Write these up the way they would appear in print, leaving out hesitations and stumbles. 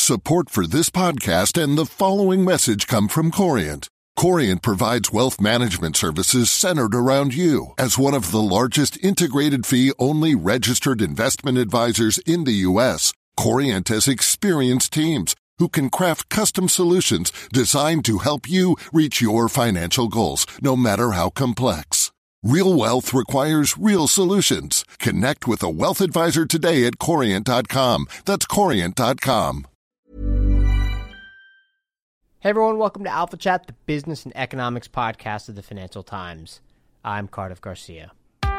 Support for this podcast and the following message come from Corient. Corient provides wealth management services centered around you. As one of the largest integrated fee-only registered investment advisors in the U.S., Corient has experienced teams who can craft custom solutions designed to help you reach your financial goals, no matter how complex. Real wealth requires real solutions. Connect with a wealth advisor today at Corient.com. That's Corient.com. Hey everyone, welcome to Alpha Chat, the business and economics podcast of the Financial Times. I'm Cardiff Garcia.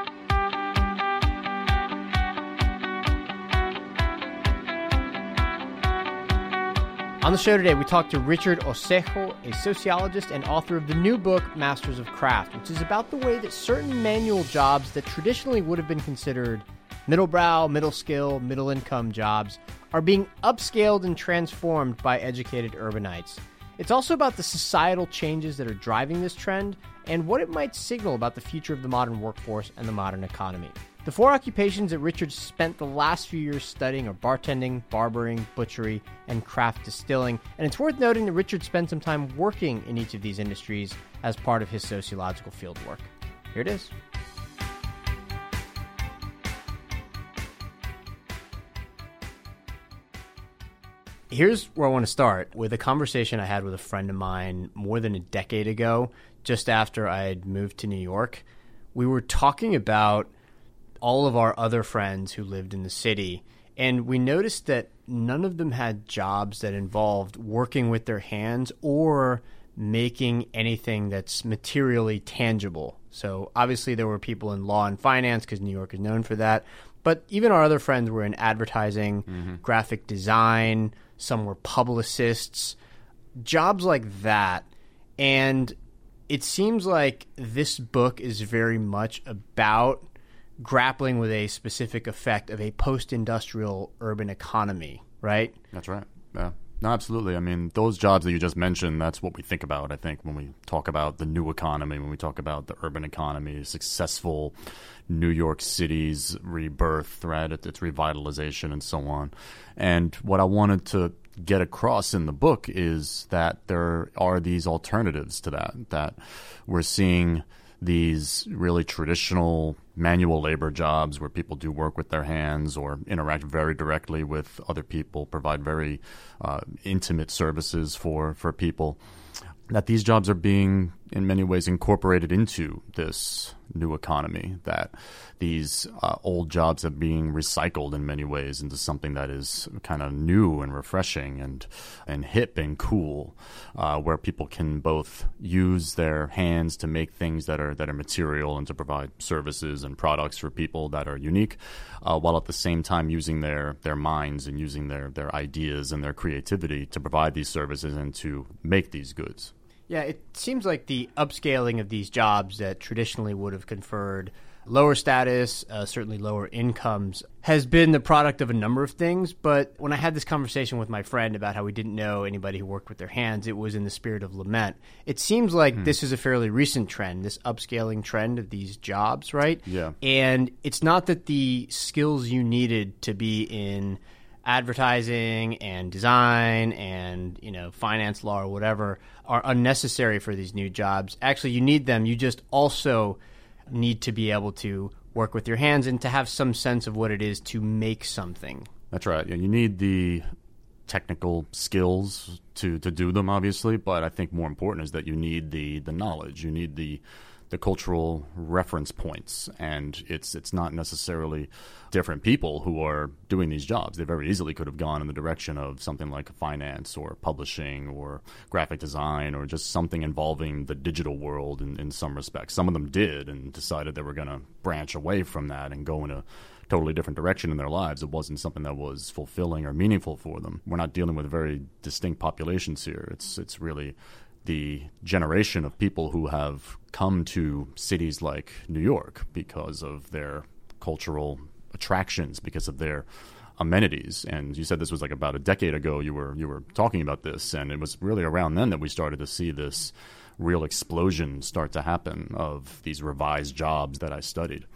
On the show today, we talked to Richard Osejo, a sociologist and author of the new book, Masters of Craft, which is about the way that certain manual jobs that traditionally would have been considered middle-brow, middle-skill, middle-income jobs are being upscaled and transformed by educated urbanites. It's also about the societal changes that are driving this trend and what it might signal about the future of the modern workforce and the modern economy. The four occupations that Richard spent the last few years studying are bartending, barbering, butchery, and craft distilling. And it's worth noting that Richard spent some time working in each of these industries as part of his sociological fieldwork. Here it is. Here's where I want to start, with a conversation I had with a friend of mine more than a decade ago, just after I had moved to New York. We were talking about all of our other friends who lived in the city, and we noticed that none of them had jobs that involved working with their hands or making anything that's materially tangible. So obviously there were people in law and finance, because New York is known for that, but even our other friends were in advertising, graphic design, some were publicists, jobs like that. And it seems like this book is very much about grappling with a specific effect of a post-industrial urban economy, right? That's right. Yeah. No, absolutely. I mean, those jobs that you just mentioned, that's what we think about, I think, when we talk about the new economy, when we talk about the urban economy, successful New York City's rebirth, right, its revitalization and so on. And what I wanted to get across in the book is that there are these alternatives to that we're seeing these really traditional manual labor jobs where people do work with their hands or interact very directly with other people, provide very intimate services for people, that these jobs are being in many ways incorporated into this new economy, that these old jobs are being recycled in many ways into something that is kind of new and refreshing and hip and cool, where people can both use their hands to make things that are material and to provide services and products for people that are unique, while at the same time using their minds and using their ideas and their creativity to provide these services and to make these goods. Yeah, it seems like the upscaling of these jobs that traditionally would have conferred lower status, certainly lower incomes, has been the product of a number of things. But when I had this conversation with my friend about how we didn't know anybody who worked with their hands, it was in the spirit of lament. It seems like this is a fairly recent trend, this upscaling trend of these jobs, right? Yeah. And it's not that the skills you needed to be in advertising and design and, finance, law, or whatever are unnecessary for these new jobs. Actually, you need them. You just also need to be able to work with your hands and to have some sense of what it is to make something. That's right. You need the technical skills to do them, obviously, but I think more important is that you need the knowledge. You need the cultural reference points, and it's not necessarily different people who are doing these jobs. They very easily could have gone in the direction of something like finance or publishing or graphic design or just something involving the digital world in some respects. Some of them did and decided they were going to branch away from that and go in a totally different direction in their lives. It wasn't something that was fulfilling or meaningful for them. We're not dealing with very distinct populations here. It's really the generation of people who have come to cities like New York because of their cultural attractions, because of their amenities. And you said this was like about a decade ago you were talking about this, and it was really around then that we started to see this real explosion start to happen of these revised jobs that I studied.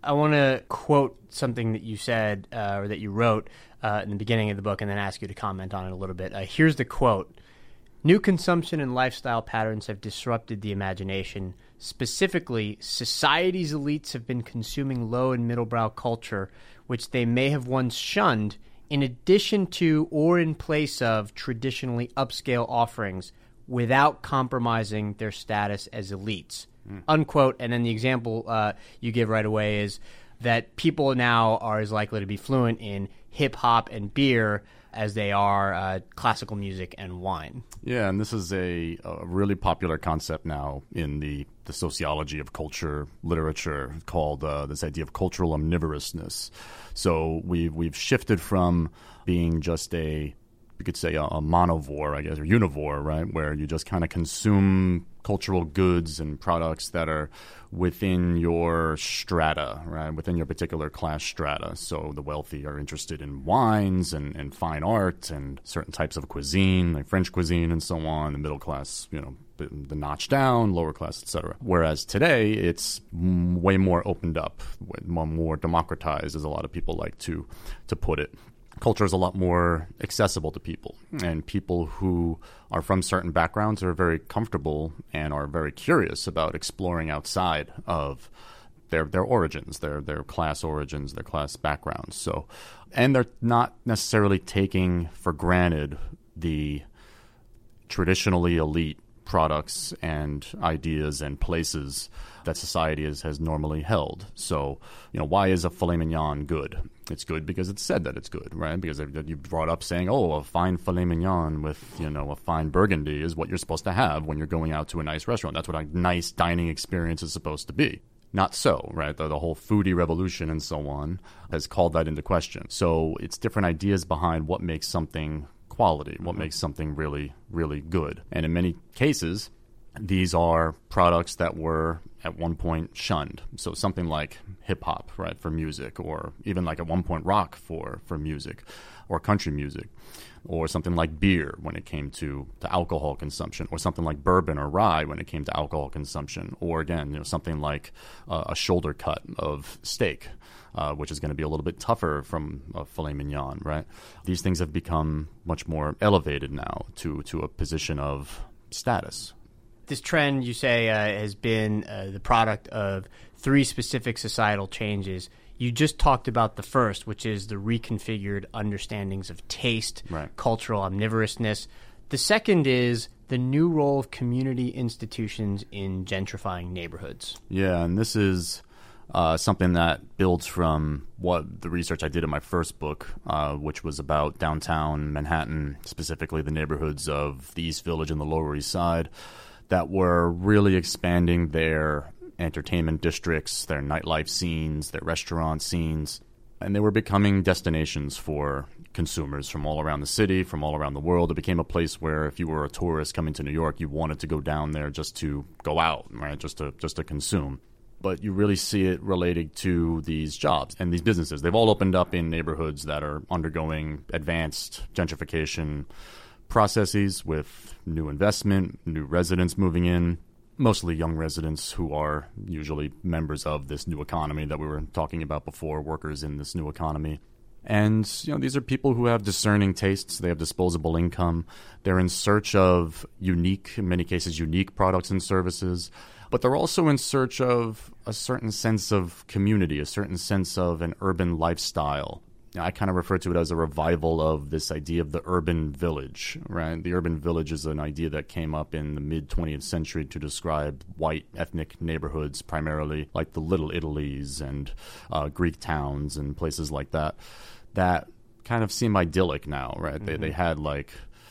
I want to quote something that you said or that you wrote in the beginning of the book and then ask you to comment on it a little bit. Here's the quote. New consumption and lifestyle patterns have disrupted the imagination. Specifically, society's elites have been consuming low and middlebrow culture, which they may have once shunned, in addition to or in place of traditionally upscale offerings without compromising their status as elites. Unquote. And then the example you give right away is that people now are as likely to be fluent in hip-hop and beer as they are classical music and wine. Yeah, and this is a really popular concept now in the sociology of culture literature called this idea of cultural omnivorousness. So we've shifted from being just you could say a monovore, I guess, or univore, right, where you just kind of consume cultural goods and products that are within your strata, right, within your particular class strata. So the wealthy are interested in wines and fine art and certain types of cuisine, like French cuisine and so on. The middle class, the notch down, lower class, etc. Whereas today, it's way more opened up, more democratized, as a lot of people like to put it. Culture is a lot more accessible to people, and people who are from certain backgrounds are very comfortable and are very curious about exploring outside of their origins, their class origins, their class backgrounds. So, and they're not necessarily taking for granted the traditionally elite products and ideas and places that society has normally held. So, why is a filet mignon good? It's good because it's said that it's good, right? Because you brought up saying, a fine filet mignon with, a fine burgundy is what you're supposed to have when you're going out to a nice restaurant. That's what a nice dining experience is supposed to be. Not so, right? The whole foodie revolution and so on has called that into question. So it's different ideas behind what makes something quality, what makes something really, really good. And in many cases, these are products that were at one point shunned. So something like hip-hop, right, for music, or even like at one point rock for music, or country music, or something like beer when it came to alcohol consumption, or something like bourbon or rye when it came to alcohol consumption, or again, something like a shoulder cut of steak, which is going to be a little bit tougher from a filet mignon, right? These things have become much more elevated now to a position of status. This trend, you say, has been the product of three specific societal changes. You just talked about the first, which is the reconfigured understandings of taste, right, cultural omnivorousness. The second is the new role of community institutions in gentrifying neighborhoods. Yeah, and this is something that builds from what the research I did in my first book, which was about downtown Manhattan, specifically the neighborhoods of the East Village and the Lower East Side, that were really expanding their entertainment districts, their nightlife scenes, their restaurant scenes, and they were becoming destinations for consumers from all around the city, from all around the world. It became a place where if you were a tourist coming to New York, you wanted to go down there just to go out, right? Just to consume. But you really see it related to these jobs and these businesses. They've all opened up in neighborhoods that are undergoing advanced gentrification processes with new investment, new residents moving in, mostly young residents who are usually members of this new economy that we were talking about before, workers in this new economy. And, these are people who have discerning tastes. They have disposable income. They're in search of unique, in many cases, unique products and services. But they're also in search of a certain sense of community, a certain sense of an urban lifestyle. I kind of refer to it as a revival of this idea of the urban village, right? The urban village is an idea that came up in the mid-20th century to describe white ethnic neighborhoods, primarily like the Little Italies and Greek towns and places like that, that kind of seem idyllic now, right? Mm-hmm. They had like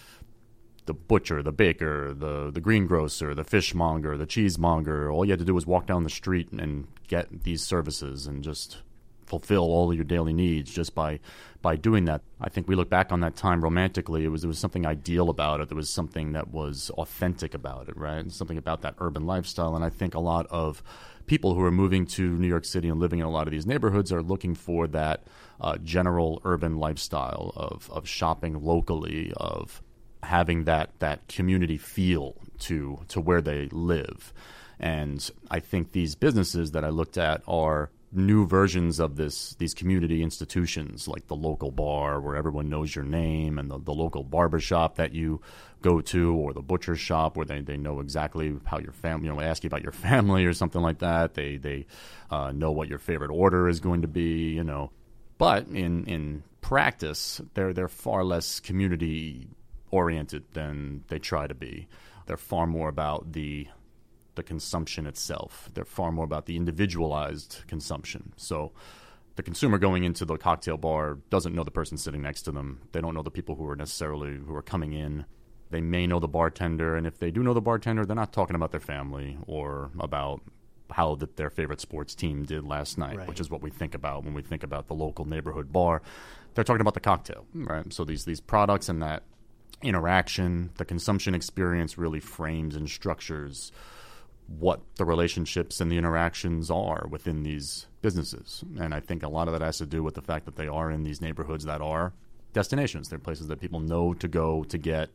the butcher, the baker, the greengrocer, the fishmonger, the cheesemonger. All you had to do was walk down the street and get these services and just fulfill all of your daily needs just by doing that. I think we look back on that time romantically. There was something ideal about it. There was something that was authentic about it, right? And something about that urban lifestyle. And I think a lot of people who are moving to New York City and living in a lot of these neighborhoods are looking for that general urban lifestyle of shopping locally, of having that community feel to where they live. And I think these businesses that I looked at are new versions of these community institutions, like the local bar where everyone knows your name, and the local barber shop that you go to, or the butcher shop where they know exactly how your family, ask you about your family or something like that. They know what your favorite order is going to be, But in practice, they're far less community oriented than they try to be. They're far more about the consumption itself. They're far more about the individualized consumption. So the consumer going into the cocktail bar doesn't know the person sitting next to them. They don't know the people who are coming in. They may know the bartender, and if they do know the bartender, they're not talking about their family or about how their favorite sports team did last night, right, which is what we think about when we think about the local neighborhood bar. They're talking about the cocktail, right? So these products and that interaction, the consumption experience really frames and structures what the relationships and the interactions are within these businesses. And I think a lot of that has to do with the fact that they are in these neighborhoods that are destinations. They're places that people know to go to get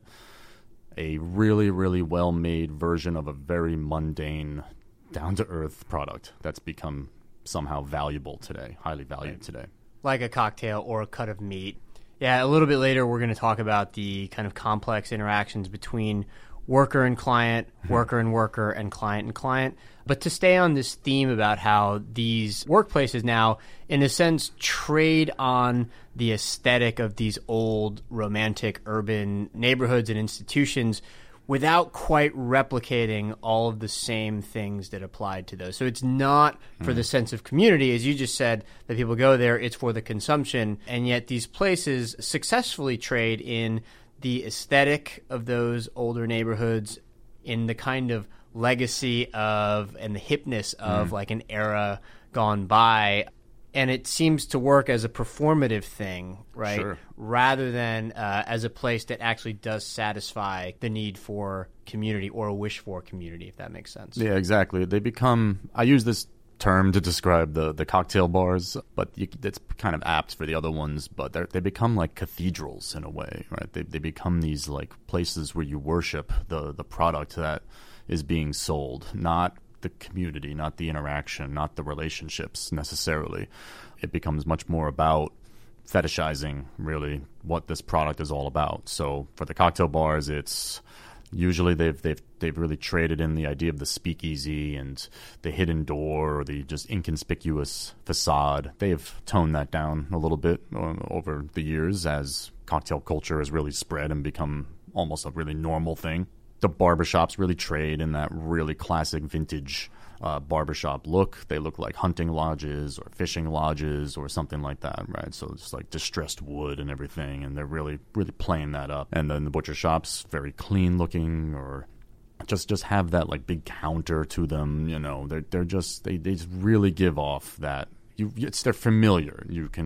a really, really well-made version of a very mundane, down-to-earth product that's become somehow valuable today, highly valued today. Like a cocktail or a cut of meat. Yeah, a little bit later we're going to talk about the kind of complex interactions between worker and client, worker and worker, and client. But to stay on this theme about how these workplaces now, in a sense, trade on the aesthetic of these old romantic urban neighborhoods and institutions without quite replicating all of the same things that applied to those. So it's not for the sense of community, as you just said, that people go there, it's for the consumption. And yet these places successfully trade in the aesthetic of those older neighborhoods, in the kind of legacy of and the hipness of like an era gone by. And it seems to work as a performative thing, right? Sure. Rather than as a place that actually does satisfy the need for community or a wish for community, if that makes sense. Yeah, exactly. They become, I use this term to describe the cocktail bars, but it's kind of apt for the other ones, but they become like cathedrals in a way, right? They become these like places where you worship the product that is being sold, not the community, not the interaction, not the relationships necessarily. It becomes much more about fetishizing really what this product is all about. So for the cocktail bars, it's usually they've really traded in the idea of the speakeasy and the hidden door or the just inconspicuous facade. They've toned that down a little bit over the years as cocktail culture has really spread and become almost a really normal thing. The barbershops really trade in that really classic vintage barbershop look. They look like hunting lodges or fishing lodges or something like that, right? So it's like distressed wood and everything, and they're really, really playing that up. And then the butcher shops, very clean looking, or just have that like big counter to them. They just really give off that. They're familiar.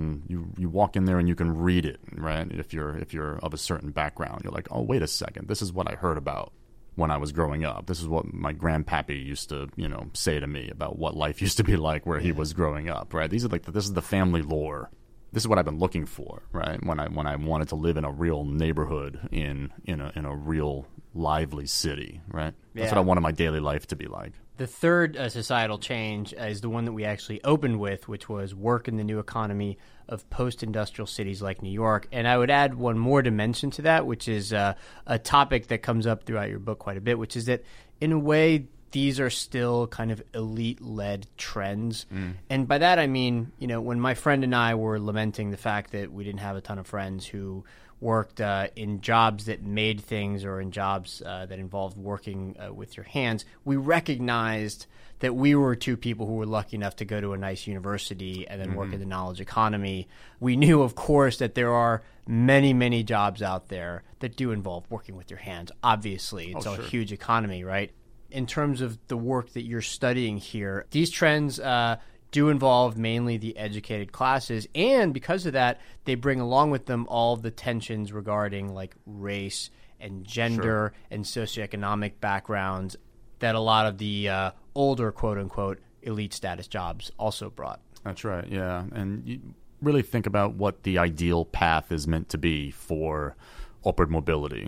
You walk in there and you can read it, right? If you're of a certain background, you're like, oh, wait a second, this is what I heard about when I was growing up. This is what my grandpappy used to, say to me about what life used to be like where he was growing up, right? This is the family lore. This is what I've been looking for, right? When I wanted to live in a real neighborhood in a real lively city, right? That's what I wanted my daily life to be like. The third societal change is the one that we actually opened with, which was work in the new economy of post-industrial cities like New York. And I would add one more dimension to that, which is a topic that comes up throughout your book quite a bit, which is that in a way these are still kind of elite-led trends. And by that I mean, when my friend and I were lamenting the fact that we didn't have a ton of friends who worked in jobs that made things or in jobs that involved working with your hands, we recognized that we were two people who were lucky enough to go to a nice university and then work in the knowledge economy. We knew, of course, that there are many, many jobs out there that do involve working with your hands. Obviously, it's a huge economy, right? In terms of the work that you're studying here, these trends do involve mainly the educated classes, and because of that, they bring along with them all of the tensions regarding like race and gender and socioeconomic backgrounds that a lot of the older quote-unquote elite status jobs also brought. That's right, yeah. And you really think about what the ideal path is meant to be for upward mobility.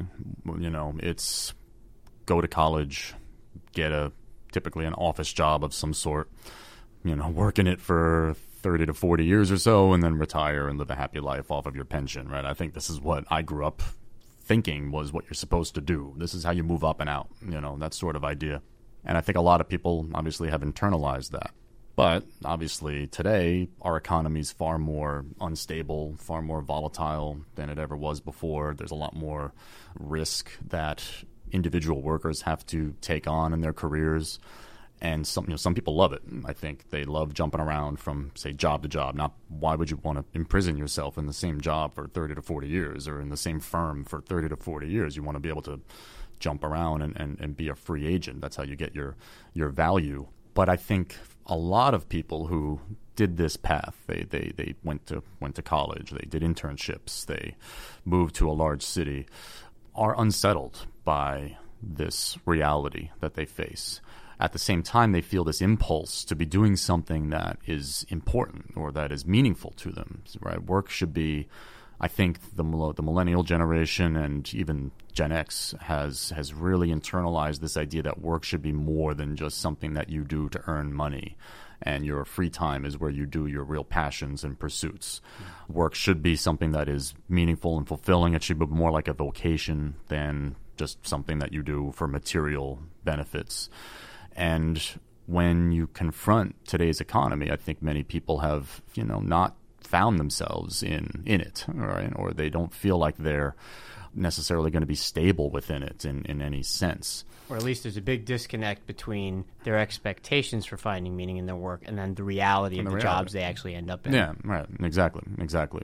It's go to college, get typically an office job of some sort, work in it for 30 to 40 years or so and then retire and live a happy life off of your pension, right? I think this is what I grew up thinking was what you're supposed to do. This is how you move up and out, that sort of idea. And I think a lot of people obviously have internalized that. But obviously today, our economy is far more unstable, far more volatile than it ever was before. There's a lot more risk that individual workers have to take on in their careers. And some people love it. I think they love jumping around from, say, job to job. Now, why would you want to imprison yourself in the same job for 30 to 40 years or in the same firm for 30 to 40 years? You want to be able to jump around and be a free agent. That's how you get your value. But I think a lot of people who did this path, they went to college, they did internships, they moved to a large city, are unsettled by this reality that they face. At the same time, they feel this impulse to be doing something that is important or that is meaningful to them, right? Work should be, I think the millennial generation and even Gen X has really internalized this idea that work should be more than just something that you do to earn money. And your free time is where you do your real passions and pursuits. Work should be something that is meaningful and fulfilling. It should be more like a vocation than just something that you do for material benefits. And when you confront today's economy, I think many people have, not found themselves in it, right? Or they don't feel like they're necessarily going to be stable within it in any sense. Or at least there's a big disconnect between their expectations for finding meaning in their work and then the reality of the jobs they actually end up in. Yeah, right. Exactly.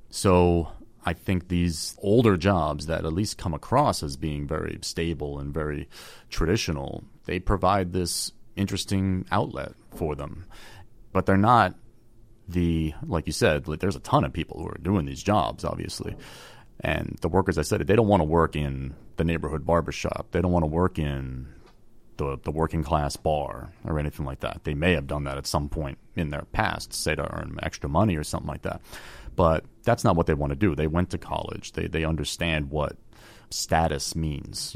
So I think these older jobs that at least come across as being very stable and very traditional, they provide this interesting outlet for them. But they're not like you said, there's a ton of people who are doing these jobs, obviously. And the workers, I said, they don't want to work in the neighborhood barbershop. They don't want to work in the working class bar or anything like that. They may have done that at some point in their past, say to earn extra money or something like that. But that's not what they want to do. They went to college. They understand what status means,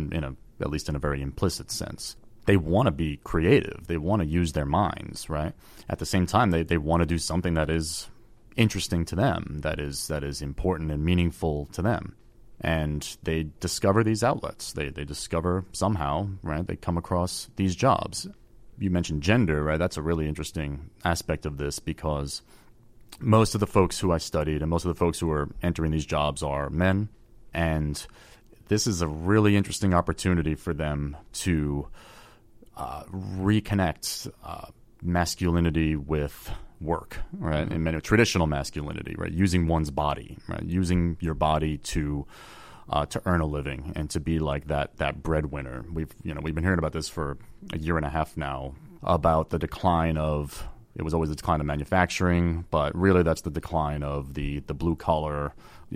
at least in a very implicit sense. They want to be creative. They want to use their minds, right? At the same time, they want to do something that is interesting to them, that is important and meaningful to them. And they discover these outlets. They discover somehow, right? They come across these jobs. You mentioned gender, right? That's a really interesting aspect of this because most of the folks who I studied and most of the folks who are entering these jobs are men. And this is a really interesting opportunity for them to reconnect masculinity with work, right? And traditional masculinity, right? Using one's body, right? Using your body to earn a living and to be like that breadwinner. We've been hearing about this for a year and a half now about the decline of. It was always the decline of manufacturing, but really that's the decline of the blue collar,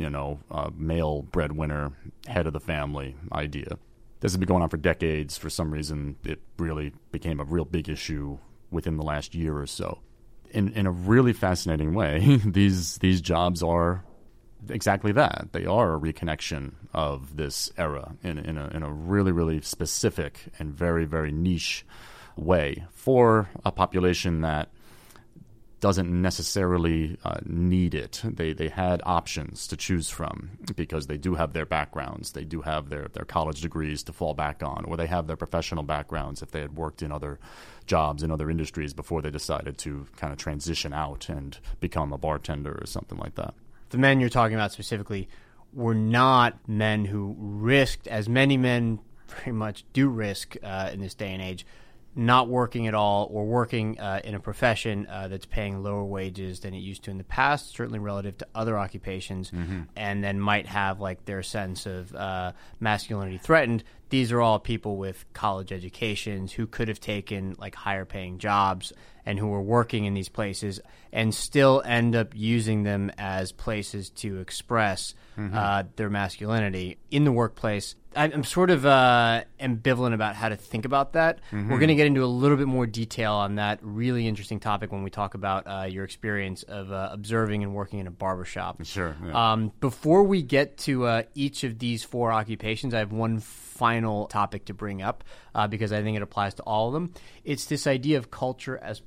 male breadwinner, head of the family idea. This has been going on for decades. For some reason, it really became a real big issue within the last year or so. In a really fascinating way, these jobs are exactly that. They are a reconnection of this era in a really, really specific and very, very niche way for a population that doesn't necessarily need it. They had options to choose from because they do have their backgrounds. They do have their college degrees to fall back on, or they have their professional backgrounds if they had worked in other jobs in other industries before they decided to kind of transition out and become a bartender or something like that. The men you're talking about specifically were not men who risked, as many men very much do risk in this day and age, not working at all or working in a profession that's paying lower wages than it used to in the past, certainly relative to other occupations, and then might have like their sense of masculinity threatened. These are all people with college educations who could have taken like higher paying jobs and who were working in these places and still end up using them as places to express their masculinity in the workplace. I'm sort of ambivalent about how to think about that. We're going to get into a little bit more detail on that really interesting topic when we talk about your experience of observing and working in a barbershop. Sure. Yeah. Before we get to each of these four occupations, I have one final topic to bring up because I think it applies to all of them. It's this idea of culture as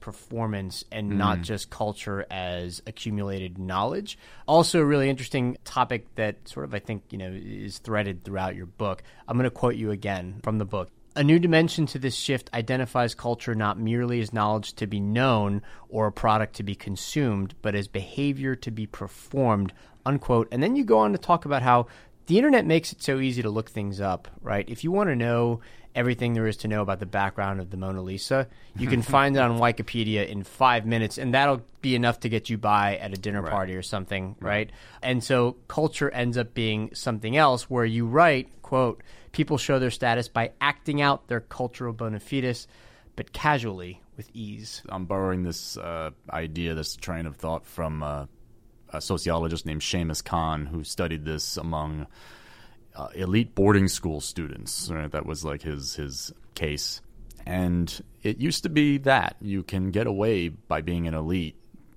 performance and not just culture as accumulated knowledge. Also, a really interesting topic that sort of, I think, is threaded throughout your book. I'm going to quote you again from the book. A new dimension to this shift identifies culture not merely as knowledge to be known or a product to be consumed, but as behavior to be performed, unquote. And then you go on to talk about how the internet makes it so easy to look things up, right? If you want to know everything there is to know about the background of the Mona Lisa, you can find it on Wikipedia in 5 minutes, and that'll be enough to get you by at a dinner party or something, right? And so culture ends up being something else where you write, quote, people show their status by acting out their cultural bona fides, but casually with ease. I'm borrowing this idea, this train of thought from a sociologist named Seamus Khan, who studied this among elite boarding school students. Right? That was like his case. And it used to be that you can get away by being an elite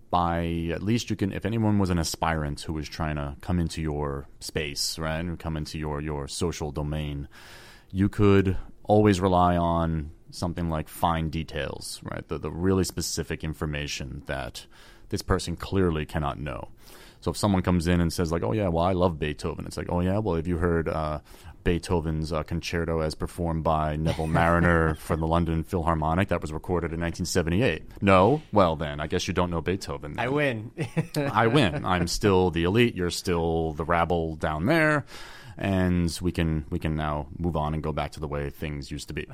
by, at least you can, if anyone was an aspirant who was trying to come into your space, right, and come into your social domain, you could always rely on something like fine details, right, the really specific information that this person clearly cannot know. So if someone comes in and says like, oh yeah, well, I love Beethoven, it's like, oh yeah, well, have you heard Beethoven's concerto as performed by Neville Marriner for the London Philharmonic that was recorded in 1978? No? Well, then, I guess you don't know Beethoven. Then. I win. I win. I'm still the elite. You're still the rabble down there. And we can now move on and go back to the way things used to be.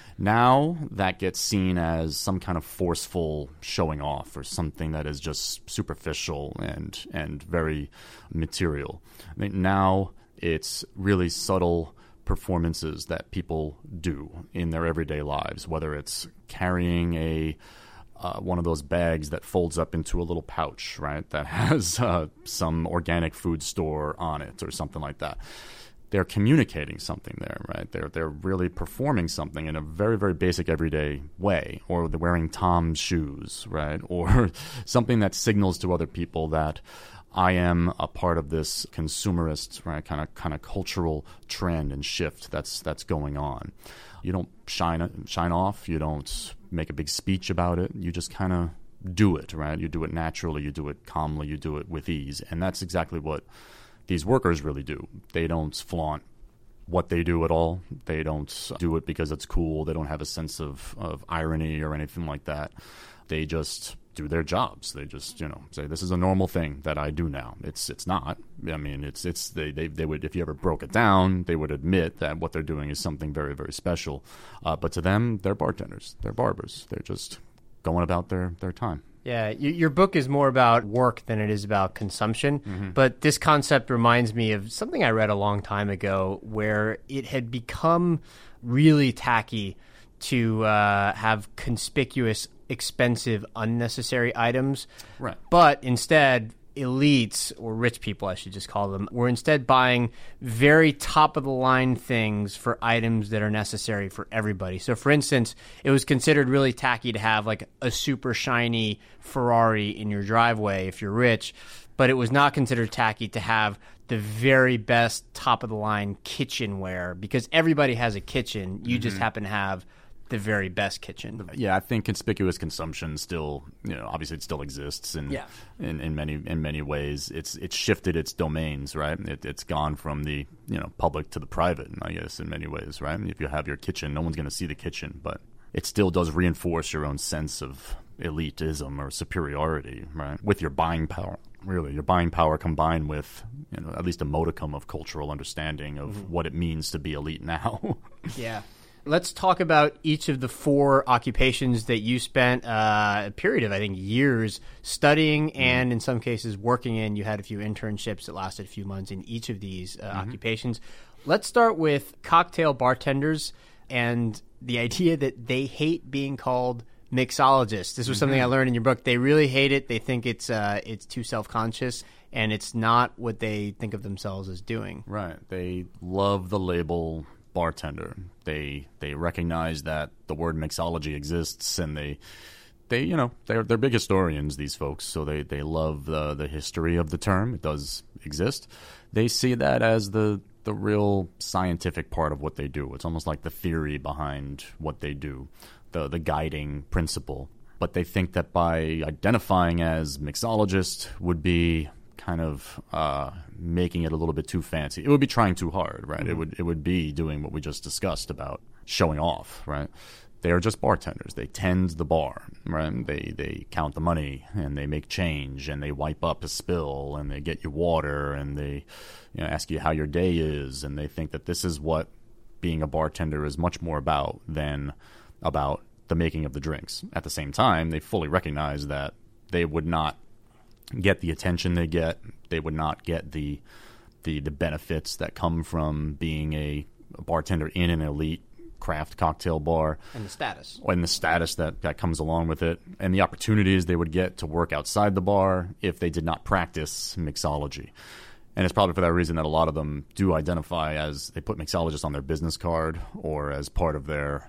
Now that gets seen as some kind of forceful showing off or something that is just superficial and very material. I mean, now it's really subtle performances that people do in their everyday lives, whether it's carrying one of those bags that folds up into a little pouch, right, that has some organic food store on it or something like that. They're communicating something there, right? They're really performing something in a very, very basic everyday way, or they're wearing Tom's shoes, right, or something that signals to other people that I am a part of this consumerist, right, kind of cultural trend and shift that's going on. You don't shine off. You don't make a big speech about it. You just kind of do it, right? You do it naturally. You do it calmly. You do it with ease. And that's exactly what these workers really do. They don't flaunt what they do at all. They don't do it because it's cool. They don't have a sense of irony or anything like that. They just do their jobs. They just, say this is a normal thing that I do now. It's not. I mean, they would, if you ever broke it down, they would admit that what they're doing is something very, very special. But to them, they're bartenders. They're barbers. They're just going about their time. Yeah, your book is more about work than it is about consumption. But this concept reminds me of something I read a long time ago where it had become really tacky to have conspicuous, expensive, unnecessary items. Right. But instead, elites, or rich people I should just call them, were instead buying very top-of-the-line things for items that are necessary for everybody. So, for instance, it was considered really tacky to have like a super shiny Ferrari in your driveway if you're rich, but it was not considered tacky to have the very best top-of-the-line kitchenware because everybody has a kitchen. You just happen to have the very best kitchen. Yeah, I think conspicuous consumption still, obviously it still exists in many ways. It's shifted its domains, right? It's gone from the public to the private, I guess, in many ways, right? If you have your kitchen, no one's going to see the kitchen, but it still does reinforce your own sense of elitism or superiority, right? With your buying power. Really, your buying power combined with, at least a modicum of cultural understanding of what it means to be elite now. Yeah. Let's talk about each of the 4 occupations that you spent a period of, I think, years studying and in some cases working in. You had a few internships that lasted a few months in each of these occupations. Let's start with cocktail bartenders and the idea that they hate being called mixologists. This was something I learned in your book. They really hate it. They think it's too self-conscious, and it's not what they think of themselves as doing. Right. They love the label bartender. They recognize that the word mixology exists, and they're big historians, these folks, so they love the history of the term. It does exist. They see that as the real scientific part of what they do. It's almost like the theory behind what they do, the guiding principle. but they think that by identifying as mixologist would be kind of making it a little bit too fancy. It would be trying too hard, right? It would be doing what we just discussed about showing off, right? They are just bartenders. They tend the bar, right? They count the money and they make change and they wipe up a spill and they get you water and they ask you how your day is, and they think that this is what being a bartender is much more about than about the making of the drinks. At the same time, they fully recognize that they would not get the attention they get. They would not get the benefits that come from being a bartender in an elite craft cocktail bar. And the status. And the status that comes along with it. And the opportunities they would get to work outside the bar if they did not practice mixology. And it's probably for that reason that a lot of them do identify as, they put mixologist on their business card or as part of their,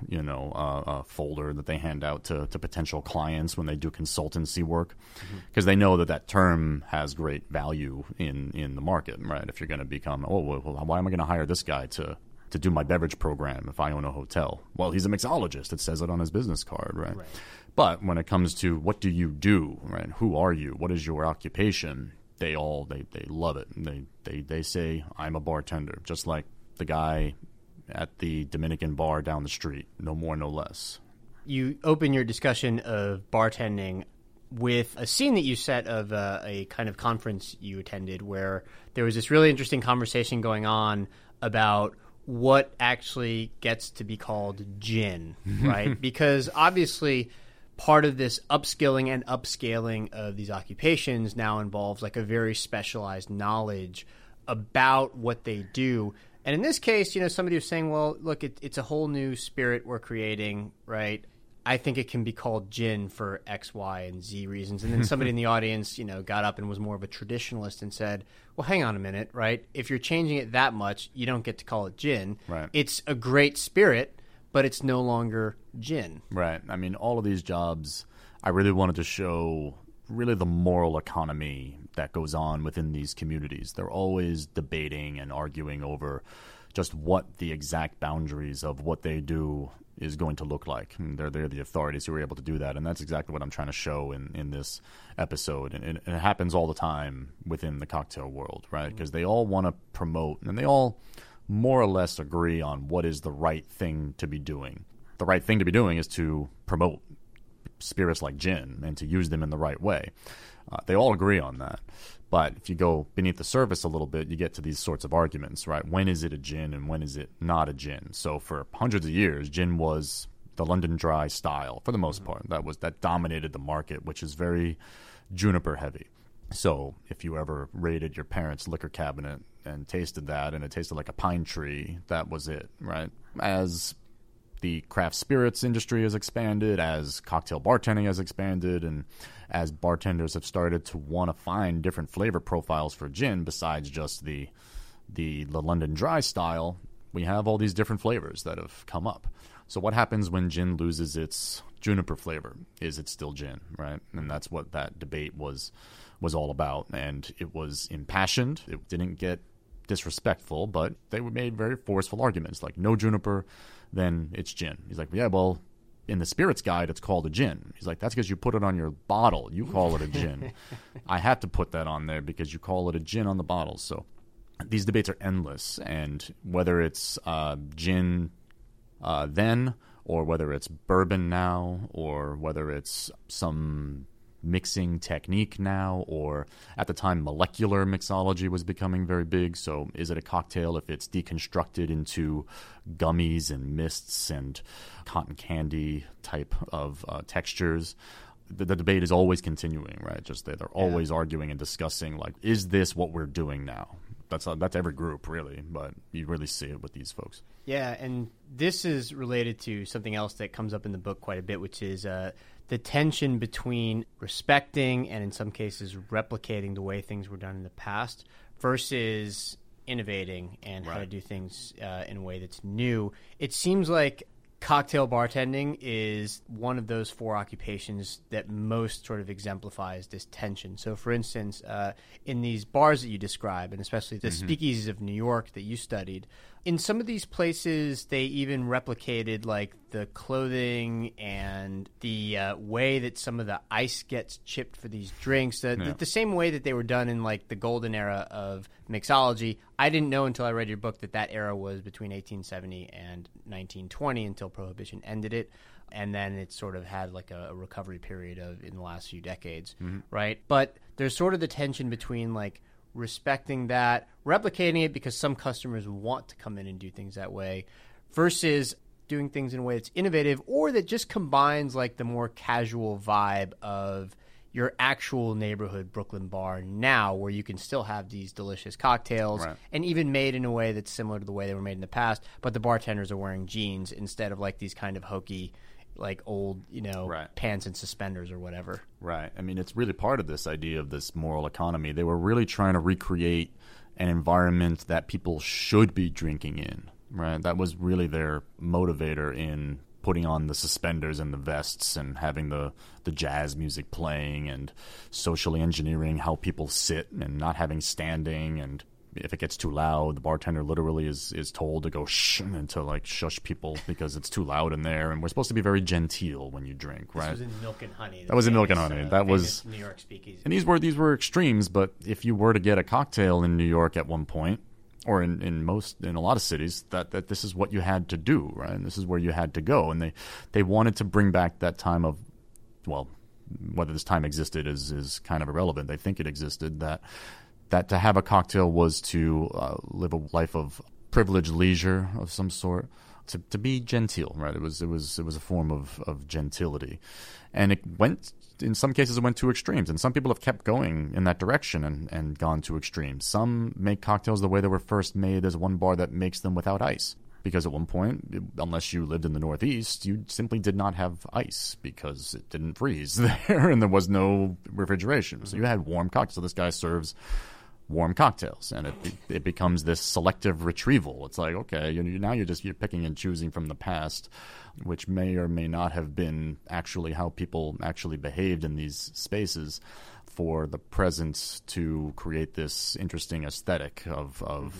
folder that they hand out to potential clients when they do consultancy work, because they know that term has great value in the market, right? If you're going to become, why am I going to hire this guy to do my beverage program if I own a hotel? Well, he's a mixologist. It says it on his business card, right? But when it comes to what do you do, right? Who are you? What is your occupation? They love it. They say, I'm a bartender, just like the guy at the Dominican bar down the street, no more, no less. You open your discussion of bartending with a scene that you set of a kind of conference you attended where there was this really interesting conversation going on about what actually gets to be called gin, right? Because obviously part of this upskilling and upscaling of these occupations now involves like a very specialized knowledge about what they do. And in this case, somebody was saying, well, look, it's a whole new spirit we're creating, right? I think it can be called gin for X, Y, and Z reasons. And then somebody in the audience, got up and was more of a traditionalist and said, well, hang on a minute, right? If you're changing it that much, you don't get to call it gin. Right. It's a great spirit, but it's no longer gin. Right. I mean, all of these jobs, I really wanted to show really the moral economy that goes on within these communities. They're always debating and arguing over just what the exact boundaries of what they do is going to look like. And they're the authorities who are able to do that. And that's exactly what I'm trying to show in this episode. And it happens all the time within the cocktail world, right? Because they all want to promote, and they all more or less agree on what is the right thing to be doing. The right thing to be doing is to promote spirits like gin and to use them in the right way. They all agree on that. But if you go beneath the surface a little bit, you get to these sorts of arguments, right? When is it a gin and when is it not a gin? So for hundreds of years, gin was the London Dry style for the most part. That dominated the market, which is very juniper heavy. So if you ever raided your parents' liquor cabinet and tasted that and it tasted like a pine tree, that was it, right? As the craft spirits industry has expanded, as cocktail bartending has expanded, and as bartenders have started to want to find different flavor profiles for gin besides just the London Dry style, we have all these different flavors that have come up. So what happens when gin loses its juniper flavor? Is it still gin, right? And that's what that debate was all about. And it was impassioned. It didn't get disrespectful, but they made very forceful arguments like no juniper, then it's gin. He's like, yeah, well, in the spirits guide, it's called a gin. He's like, that's because you put it on your bottle. You call it a gin. I had to put that on there because you call it a gin on the bottle. So these debates are endless. And whether it's gin then, or whether it's bourbon now, or whether it's some mixing technique now, or at the time molecular mixology was becoming very big. So is it a cocktail if it's deconstructed into gummies and mists and cotton candy type of textures? The debate is always continuing, right? Just they're always arguing and discussing, like, is this what we're doing now? That's every group, really, but you really see it with these folks. Yeah, and this is related to something else that comes up in the book quite a bit, which is the tension between respecting and in some cases replicating the way things were done in the past versus innovating and how to do things in a way that's new. It seems like cocktail bartending is one of those four occupations that most sort of exemplifies this tension. So, for instance, in these bars that you describe, and especially the speakeasies of New York that you studied, In some of these places, they even replicated like the clothing and the way that some of the ice gets chipped for these drinks. The same way that they were done in like the golden era of mixology. I didn't know until I read your book that era was between 1870 and 1920 until Prohibition ended it. And then it sort of had like a recovery period in the last few decades, right? But there's sort of the tension between like respecting that, replicating it because some customers want to come in and do things that way, versus doing things in a way that's innovative or that just combines like the more casual vibe of your actual neighborhood Brooklyn bar now, where you can still have these delicious cocktails and even made in a way that's similar to the way they were made in the past, but the bartenders are wearing jeans instead of like these kind of hokey, like old, pants and suspenders or whatever. Right. I mean, it's really part of this idea of this moral economy. They were really trying to recreate an environment that people should be drinking in, right? That was really their motivator in putting on the suspenders and the vests and having the jazz music playing and socially engineering how people sit and not having standing, and if it gets too loud, the bartender literally is told to go shh and to like shush people because it's too loud in there. And we're supposed to be very genteel when you drink, right? This was in Milk and Honey. That was in Milk and Honey. That was New York speakeasy. And these were extremes. But if you were to get a cocktail in New York at one point, or in a lot of cities, that this is what you had to do, right? And this is where you had to go. And they wanted to bring back that time of, well, whether this time existed is kind of irrelevant. They think it existed, that to have a cocktail was to live a life of privileged leisure of some sort, to be genteel, right? It was a form of gentility, and it went. In some cases, it went to extremes, and some people have kept going in that direction and gone to extremes. Some make cocktails the way they were first made. There's one bar that makes them without ice, because at one point, unless you lived in the Northeast, you simply did not have ice because it didn't freeze there, and there was no refrigeration. So you had warm cocktails. So this guy serves warm cocktails, and it becomes this selective retrieval. It's like, okay, now you're picking and choosing from the past, which may or may not have been actually how people actually behaved in these spaces, for the present to create this interesting aesthetic of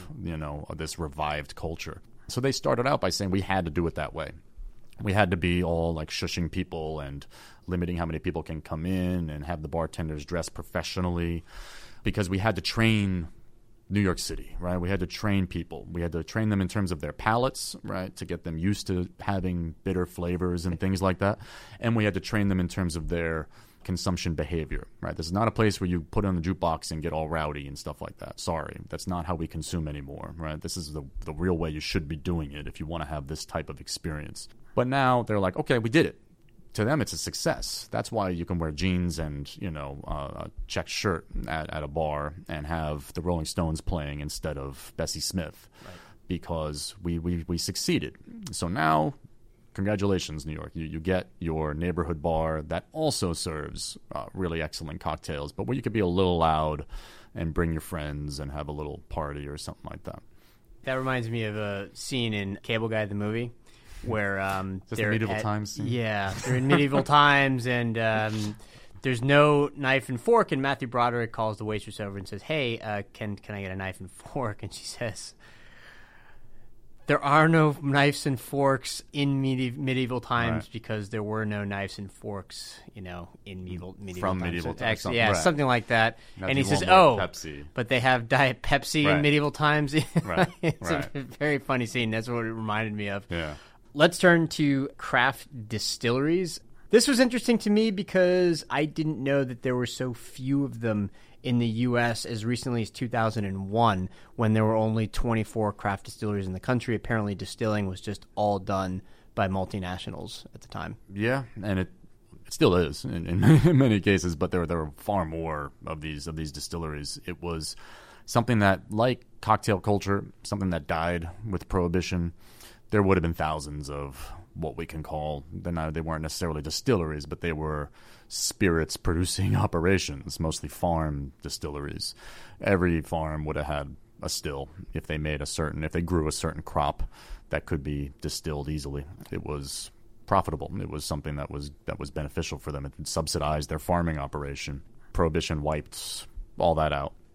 this revived culture. So they started out by saying we had to do it that way. We had to be all like shushing people and limiting how many people can come in and have the bartenders dress professionally, because we had to train New York City, right? We had to train people. We had to train them in terms of their palates, right, to get them used to having bitter flavors and things like that. And we had to train them in terms of their consumption behavior, right? This is not a place where you put on the jukebox and get all rowdy and stuff like that. Sorry, that's not how we consume anymore, right? This is the real way you should be doing it if you want to have this type of experience. But now they're like, okay, we did it. To them, it's a success. That's why you can wear jeans and a checked shirt at a bar and have the Rolling Stones playing instead of Bessie Smith, right? Because we succeeded. So now, congratulations, New York. You get your neighborhood bar that also serves really excellent cocktails, but where you could be a little loud and bring your friends and have a little party or something like that. That reminds me of a scene in Cable Guy the movie, where they're medieval times scene? Yeah, they're in medieval times, and there's no knife and fork, and Matthew Broderick calls the waitress over and says, hey, can I get a knife and fork? And she says, there are no knives and forks in medieval times, right, because there were no knives and forks, in medieval From times. medieval times. Yeah, right. Something like that. Now, and he says, Pepsi. But they have Diet Pepsi right. in medieval times. Right. It's right. a very funny scene. That's what it reminded me of. Yeah. Let's turn to craft distilleries. This was interesting to me because I didn't know that there were so few of them in the U.S. as recently as 2001, when there were only 24 craft distilleries in the country. Apparently, distilling was just all done by multinationals at the time. Yeah, and it still is in many cases, but there were far more of these distilleries. It was something that, like cocktail culture, something that died with Prohibition. There would have been thousands of what we can call, they weren't necessarily distilleries, but they were spirits producing operations, mostly farm distilleries. Every farm would have had a still if they grew a certain crop that could be distilled easily. It was profitable. It was something that was beneficial for them. It subsidized their farming operation. Prohibition wiped all that out.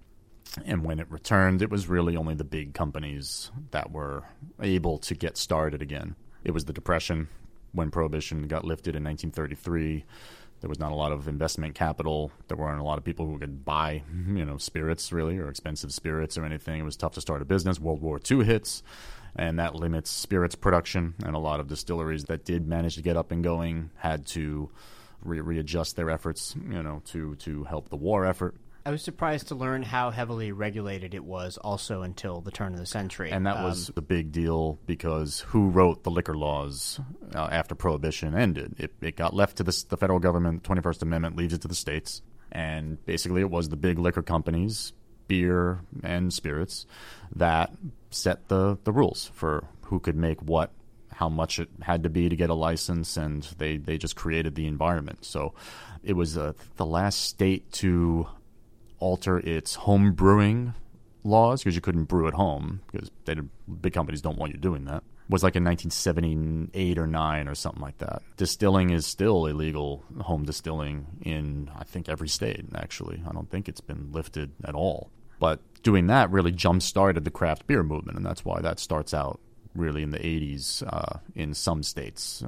And when it returned, it was really only the big companies that were able to get started again. It was the Depression when Prohibition got lifted in 1933. There was not a lot of investment capital. There weren't a lot of people who could buy, spirits really, or expensive spirits or anything. It was tough to start a business. World War II hits, and that limits spirits production. And a lot of distilleries that did manage to get up and going had to readjust their efforts, to help the war effort. I was surprised to learn how heavily regulated it was also until the turn of the century. And that was a big deal because who wrote the liquor laws after Prohibition ended? It got left to the federal government. The 21st Amendment leaves it to the states. And basically it was the big liquor companies, beer and spirits, that set the rules for who could make what, how much it had to be to get a license, and they just created the environment. So it was the last state to alter its home brewing laws, because you couldn't brew at home because big companies don't want you doing that. It was like in 1978 or 9 or something like that. Distilling is still illegal, home distilling, in I think every state, actually. I don't think it's been lifted at all. But doing that really jump-started the craft beer movement, and that's why that starts out really in the 80s in some states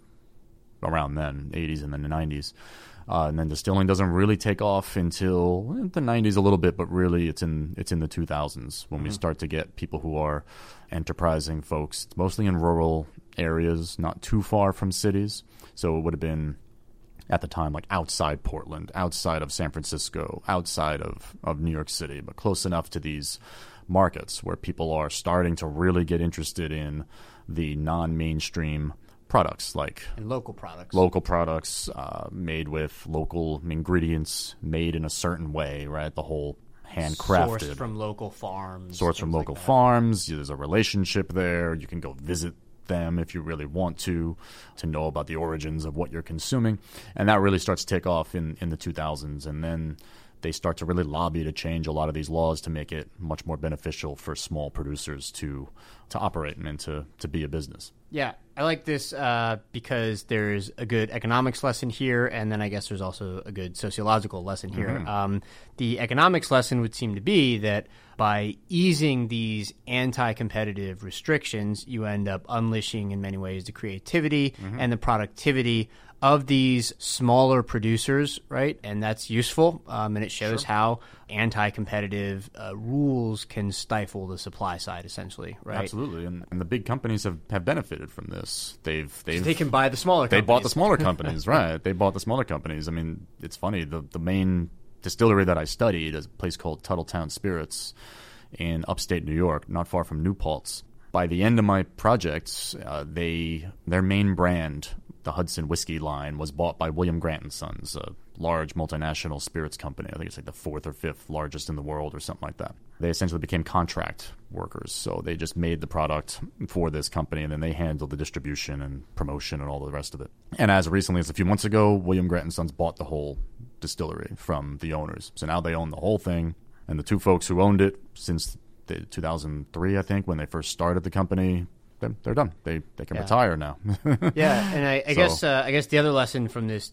around then, 80s and then the 90s. And then distilling doesn't really take off until the 90s a little bit, but really it's in the 2000s when we start to get people who are enterprising folks, mostly in rural areas, not too far from cities. So it would have been, at the time, like outside Portland, outside of San Francisco, outside of New York City, but close enough to these markets where people are starting to really get interested in the non-mainstream products, and local products made with local ingredients, made in a certain way, right? The whole handcrafted, sourced from local farms. There's a relationship there. You can go visit them if you really want to know about the origins of what you're consuming. And that really starts to take off in the 2000s. And then they start to really lobby to change a lot of these laws to make it much more beneficial for small producers to operate and to be a business. Yeah, I like this because there's a good economics lesson here, and then I guess there's also a good sociological lesson here. The economics lesson would seem to be that by easing these anti-competitive restrictions, you end up unleashing, in many ways, the creativity and the productivity of these smaller producers, right? And that's useful, and it shows how anti-competitive rules can stifle the supply side, essentially, right? Absolutely, and the big companies have benefited from this. They can buy the smaller companies. They bought the smaller companies, right? They bought the smaller companies. I mean, it's funny, the main distillery that I studied is a place called Tuttletown Spirits in upstate New York, not far from New Paltz. By the end of my projects, their main brand, the Hudson whiskey line, was bought by William Grant & Sons, a large multinational spirits company. I think it's like the 4th or 5th largest in the world or something like that. They essentially became contract workers. So they just made the product for this company, and then they handled the distribution and promotion and all the rest of it. And as recently as a few months ago, William Grant & Sons bought the whole distillery from the owners. So now they own the whole thing. And the two folks who owned it since 2003, I think, when they first started the company, they're done. They can retire now. Yeah, and I guess the other lesson from this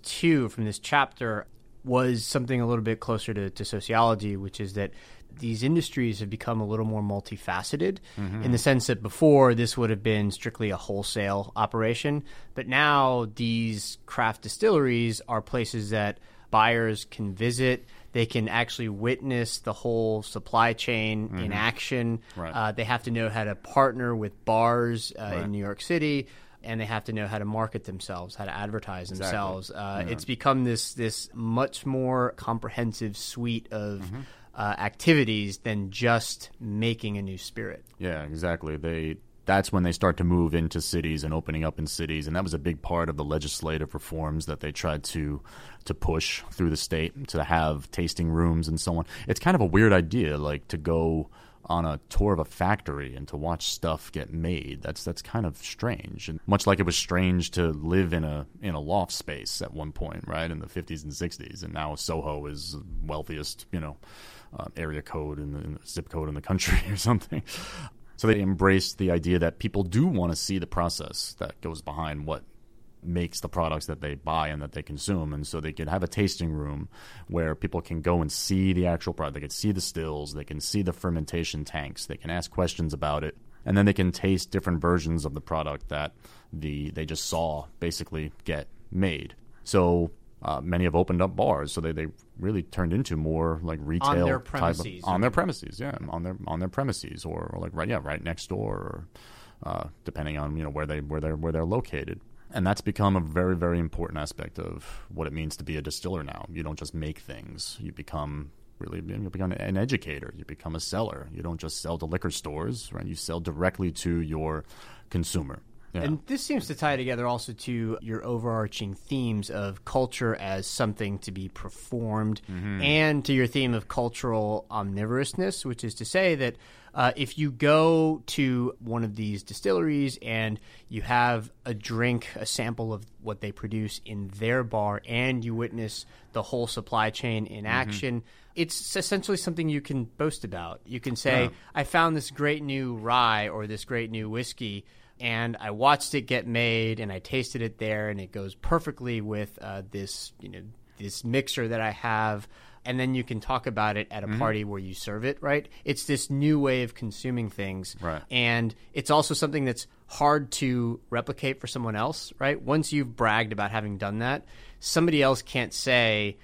chapter was something a little bit closer to sociology, which is that these industries have become a little more multifaceted in the sense that before this would have been strictly a wholesale operation, but now these craft distilleries are places that buyers can visit. They can actually witness the whole supply chain in action. Right. They have to know how to partner with bars in New York City, and they have to know how to market themselves, how to advertise themselves. It's become this much more comprehensive suite of activities than just making a new spirit. Yeah, exactly. That's when they start to move into cities and opening up in cities, and that was a big part of the legislative reforms that they tried to push through the state, to have tasting rooms and so on. It's kind of a weird idea, like to go on a tour of a factory and to watch stuff get made. That's kind of strange, and much like it was strange to live in a loft space at one point, right, in the 50s and 60s, and now Soho is the wealthiest, area code and zip code in the country or something. So they embraced the idea that people do want to see the process that goes behind what makes the products that they buy and that they consume. And so they can have a tasting room where people can go and see the actual product. They can see the stills. They can see the fermentation tanks. They can ask questions about it. And then they can taste different versions of the product that they just saw basically get made. So many have opened up bars, so they really turned into more like retail on their premises. premises. On their premises, yeah, on their premises, or like right next door, or depending on where they're located. And that's become a very, very important aspect of what it means to be a distiller now. You don't just make things; you become an educator. You become a seller. You don't just sell to liquor stores, right? You sell directly to your consumer. Yeah. And this seems to tie together also to your overarching themes of culture as something to be performed, and to your theme of cultural omnivorousness, which is to say that if you go to one of these distilleries and you have a drink, a sample of what they produce in their bar, and you witness the whole supply chain in action, it's essentially something you can boast about. You can say, I found this great new rye or this great new whiskey, and I watched it get made, and I tasted it there, and it goes perfectly with this mixer that I have. And then you can talk about it at a party where you serve it, right? It's this new way of consuming things. Right. And it's also something that's hard to replicate for someone else, right? Once you've bragged about having done that, somebody else can't say,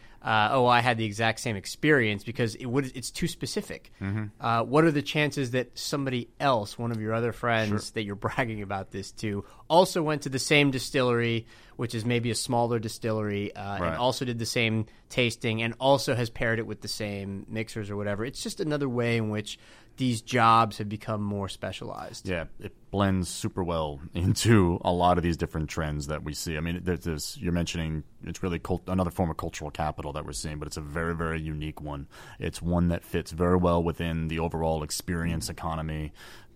I had the exact same experience, because it's too specific. What are the chances that somebody else, one of your other friends that you're bragging about this to, also went to the same distillery, which is maybe a smaller distillery, and also did the same tasting, and also has paired it with the same mixers or whatever? It's just another way in which these jobs have become more specialized. Yeah, it blends super well into a lot of these different trends that we see. I mean, you're mentioning it's really another form of cultural capital that we're seeing, but it's a very, very unique one. It's one that fits very well within the overall experience economy.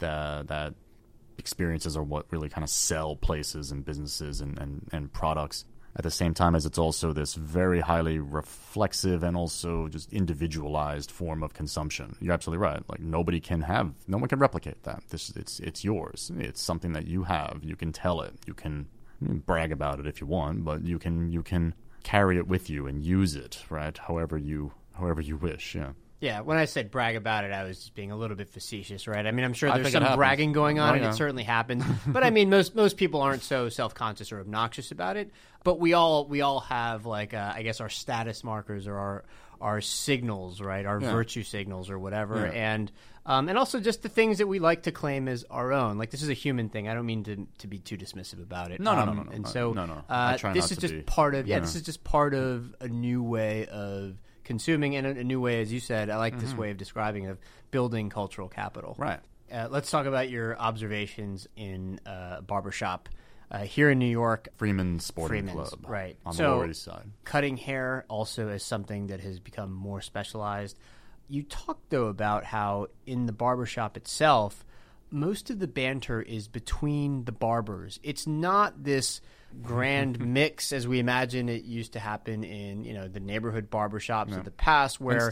That experiences are what really kind of sell places and businesses and products. At the same time as it's also this very highly reflexive and also just individualized form of consumption. You're absolutely right. Like no one can replicate that. It's yours. It's something that you have. You can tell it. You can brag about it if you want, but you can carry it with you and use it, right? However you wish. Yeah. Yeah, when I said brag about it, I was just being a little bit facetious, right? I mean, I'm sure there's some bragging going on, and it certainly happens. But I mean, most people aren't so self-conscious or obnoxious about it. But we all have, like, I guess, our status markers or our signals, right? Our virtue signals or whatever, and also just the things that we like to claim as our own. Like, this is a human thing. I don't mean to be too dismissive about it. No. And so this is just part of this is just part of a new way of consuming, and a new way, as you said. I like this way of describing of building cultural capital. Right. Let's talk about your observations in a barbershop here in New York. Freeman's Sporting Club. Right. On the Lower East Side. Cutting hair also is something that has become more specialized. You talked, though, about how in the barbershop itself, most of the banter is between the barbers. It's not this grand mix as we imagine it used to happen in the neighborhood barbershops of the past, where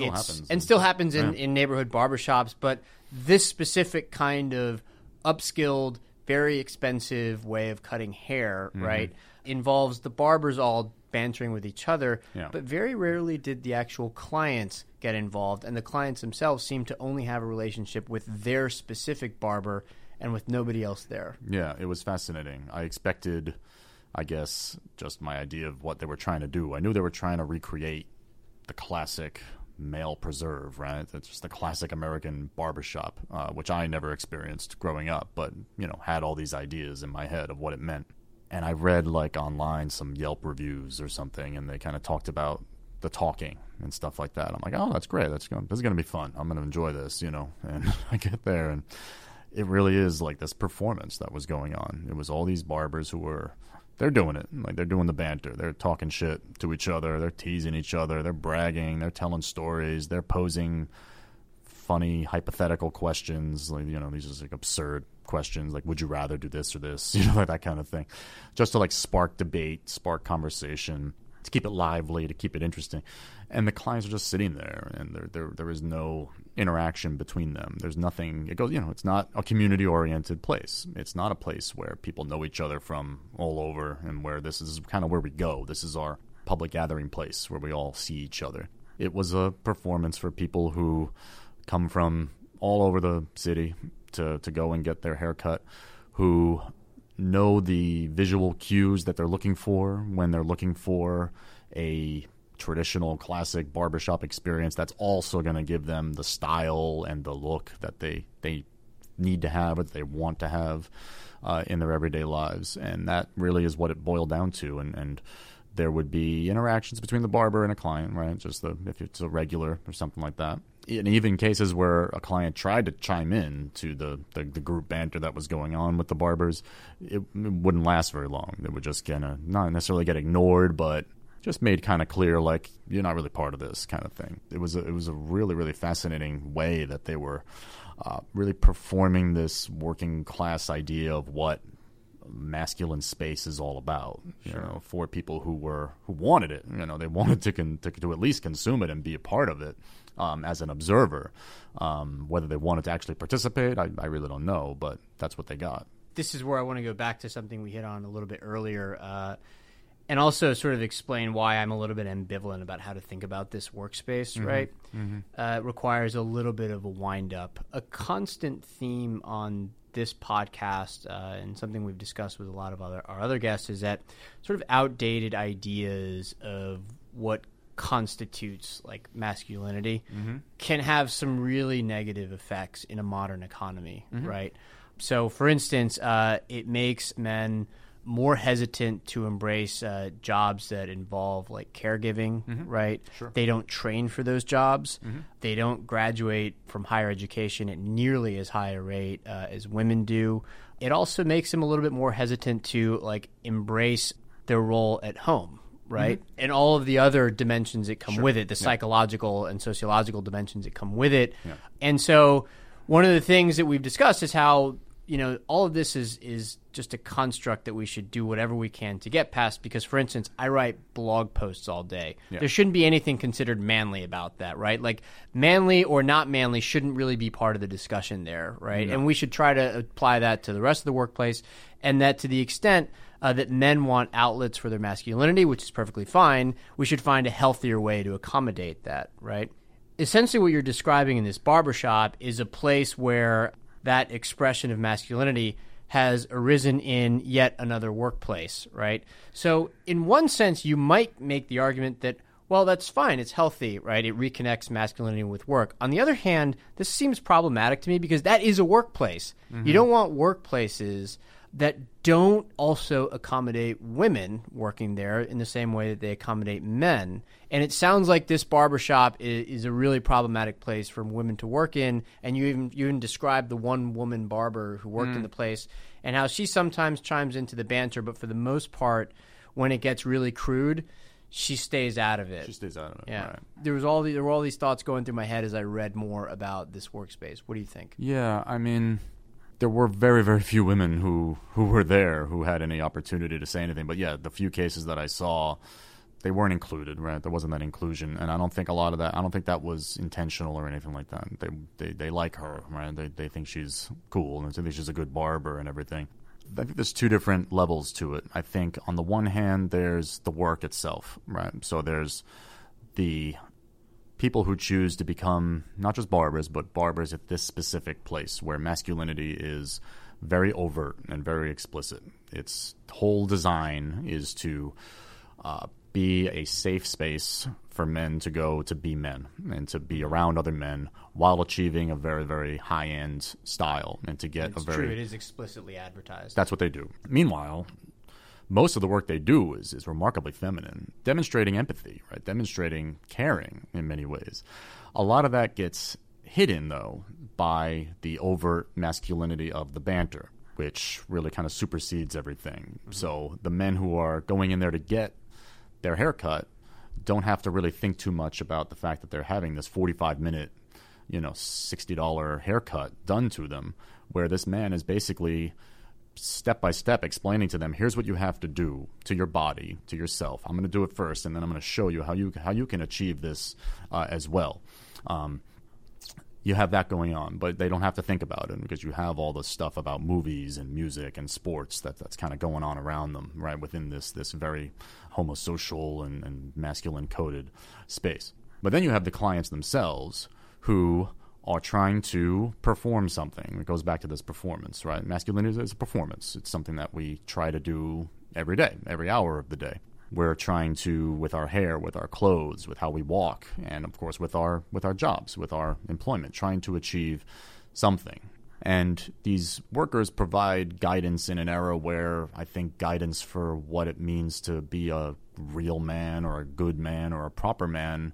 still happens in neighborhood barbershops. But this specific kind of upskilled, very expensive way of cutting hair, right, involves the barbers all bantering with each other, but very rarely did the actual clients get involved, and the clients themselves seem to only have a relationship with their specific barber and with nobody else there. Yeah, it was fascinating. I expected, I guess, just my idea of what they were trying to do. I knew they were trying to recreate the classic male preserve, right? That's just the classic American barbershop, which I never experienced growing up, but, had all these ideas in my head of what it meant. And I read, like, online some Yelp reviews or something, and they kind of talked about the talking and stuff like that. I'm like, oh, that's great. This is going to be fun. I'm going to enjoy this, And I get there, and it really is like this performance that was going on. It was all these barbers they're doing it. Like, they're doing the banter. They're talking shit to each other. They're teasing each other. They're bragging. They're telling stories. They're posing funny hypothetical questions. Like, these are like absurd questions. Like, would you rather do this or this? Like that kind of thing. Just to, like, spark debate, spark conversation. to keep it lively, to keep it interesting. And the clients are just sitting there, and there is no interaction between them. There's nothing. It goes, it's not a community-oriented place. It's not a place where people know each other from all over, and where this is kind of where we go. This is our public gathering place where we all see each other. It was a performance for people who come from all over the city to go and get their hair cut, who know the visual cues that they're looking for when they're looking for a traditional classic barbershop experience that's also going to give them the style and the look that they need to have, or that they want to have in their everyday lives. And that really is what it boiled down to. And there would be interactions between the barber and a client, right? Just if it's a regular or something like that. And even cases where a client tried to chime in to the group banter that was going on with the barbers, it wouldn't last very long. It would just kind of not necessarily get ignored, but just made kind of clear, like, you're not really part of this kind of thing. It was a really, really fascinating way that they were really performing this working class idea of what masculine space is all about. Sure. For people who wanted it. They wanted to at least consume it and be a part of it as an observer. Whether they wanted to actually participate, I really don't know, but that's what they got. This is where I want to go back to something we hit on a little bit earlier, and also sort of explain why I'm a little bit ambivalent about how to think about this workspace, Mm-hmm. right? Mm-hmm. It requires a little bit of a wind-up. A constant theme on this podcast, and something we've discussed with a lot of our other guests, is that sort of outdated ideas of what constitutes like masculinity can have some really negative effects in a modern economy, right? So, for instance, it makes men more hesitant to embrace jobs that involve like caregiving, right? Sure. They don't train for those jobs. They don't graduate from higher education at nearly as high a rate as women do. It also makes them a little bit more hesitant to like embrace their role at home, right? And all of the other dimensions that come with it, the psychological and sociological dimensions that come with it. Yeah. And so one of the things that we've discussed is how, all of this is just a construct that we should do whatever we can to get past, because, for instance, I write blog posts all day. Yeah. There shouldn't be anything considered manly about that, right? Like, manly or not manly shouldn't really be part of the discussion there, right? No. And we should try to apply that to the rest of the workplace, and that to the extent that men want outlets for their masculinity, which is perfectly fine, we should find a healthier way to accommodate that, right? Essentially what you're describing in this barbershop is a place where that expression of masculinity has arisen in yet another workplace, right? So in one sense, you might make the argument that, well, that's fine, it's healthy, right? It reconnects masculinity with work. On the other hand, this seems problematic to me because that is a workplace. You don't want workplaces that don't also accommodate women working there in the same way that they accommodate men. And it sounds like this barbershop is a really problematic place for women to work in. And you even described the one woman barber who worked in the place and how she sometimes chimes into the banter, but for the most part, when it gets really crude, she stays out of it. She stays out of it. Yeah. Right. There were all these thoughts going through my head as I read more about this workspace. What do you think? Yeah, I mean, there were very, very few women who were there who had any opportunity to say anything. But yeah, the few cases that I saw, they weren't included, right? There wasn't that inclusion. And I don't think that was intentional or anything like that. They like her, right? They think she's cool and they think she's a good barber and everything. I think there's two different levels to it. I think on the one hand, there's the work itself, right? So there's the people who choose to become not just barbers, but barbers at this specific place where masculinity is very overt and very explicit. Its whole design is to be a safe space for men to go to be men and to be around other men while achieving a very, very high-end style and to get It's true. It is explicitly advertised. That's what they do. Meanwhile, most of the work they do is remarkably feminine, demonstrating empathy, right? Demonstrating caring in many ways. A lot of that gets hidden, though, by the overt masculinity of the banter, which really kind of supersedes everything. So the men who are going in there to get their haircut don't have to really think too much about the fact that they're having this 45-minute, $60 haircut done to them, where this man is basically step by step explaining to them, here's what you have to do to your body, to yourself. I'm going to do it first, and then I'm going to show you how you can achieve this as well. You have that going on, but they don't have to think about it because you have all the stuff about movies and music and sports that's kind of going on around them, right, within this very homosocial and masculine coded space. But then you have the clients themselves who are trying to perform something. It goes back to this performance, right? Masculinity is a performance. It's something that we try to do every day, every hour of the day. We're trying to, with our hair, with our clothes, with how we walk, and of course with our jobs, with our employment, trying to achieve something. And these workers provide guidance in an era where I think guidance for what it means to be a real man or a good man or a proper man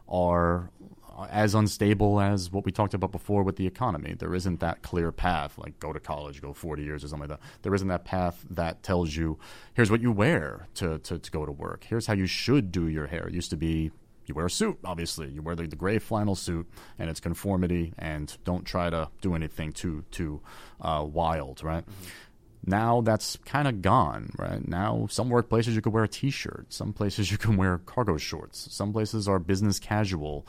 are as unstable as what we talked about before with the economy. There isn't that clear path, like go to college, go 40 years or something like that. There isn't that path that tells you, here's what you wear to go to work. Here's how you should do your hair. It used to be, you wear a suit, obviously. You wear the gray flannel suit, and it's conformity, and don't try to do anything too wild, right? Mm-hmm. Now that's kind of gone, right? Now some workplaces you could wear a T-shirt. Some places you can wear cargo shorts. Some places are business casual.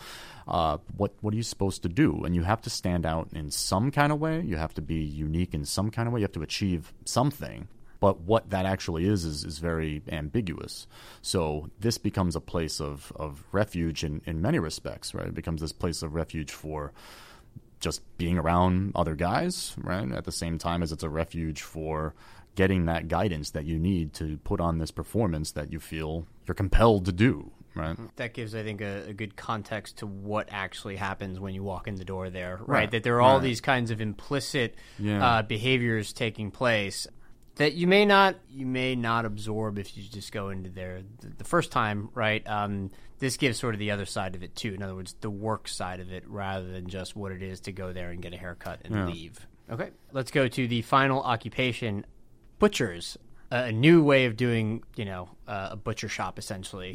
What are you supposed to do? And you have to stand out in some kind of way. You have to be unique in some kind of way. You have to achieve something. But what that actually is very ambiguous. So this becomes a place of refuge in many respects, right? It becomes this place of refuge for just being around other guys, right? At the same time as it's a refuge for getting that guidance that you need to put on this performance that you feel you're compelled to do, right? That gives, I think, a good context to what actually happens when you walk in the door there, right? That there are all these kinds of implicit behaviors taking place that you may not absorb if you just go into there the first time, right? This gives sort of the other side of it too. In other words, the work side of it, rather than just what it is to go there and get a haircut and leave. Okay, let's go to the final occupation: butchers. A new way of doing, a butcher shop essentially.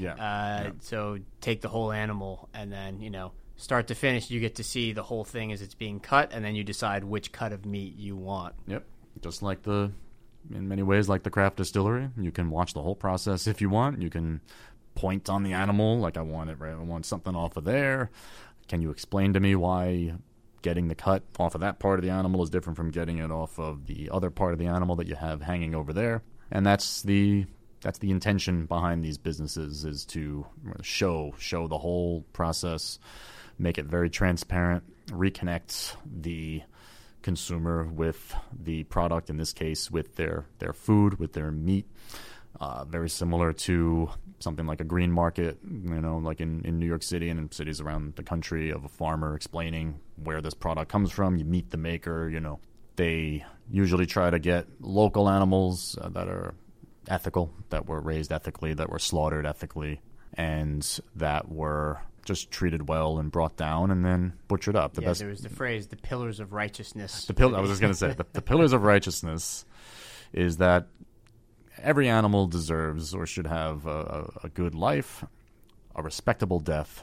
So take the whole animal and then, start to finish, you get to see the whole thing as it's being cut, and then you decide which cut of meat you want. Yep, just like in many ways, like the craft distillery. You can watch the whole process if you want. You can point on the animal, like I want something off of there. Can you explain to me why getting the cut off of that part of the animal is different from getting it off of the other part of the animal that you have hanging over there? And that's the intention behind these businesses, is to show the whole process, make it very transparent, reconnect the consumer with the product, in this case with their food, with their meat. Very similar to something like a green market, like in New York City and in cities around the country, of a farmer explaining where this product comes from. You meet the maker, They usually try to get local animals that are ethical, that were raised ethically, that were slaughtered ethically, and that were just treated well and brought down and then butchered up. There was the phrase, the pillars of righteousness. I was just going to say, the pillars of righteousness is that every animal deserves or should have a good life, a respectable death,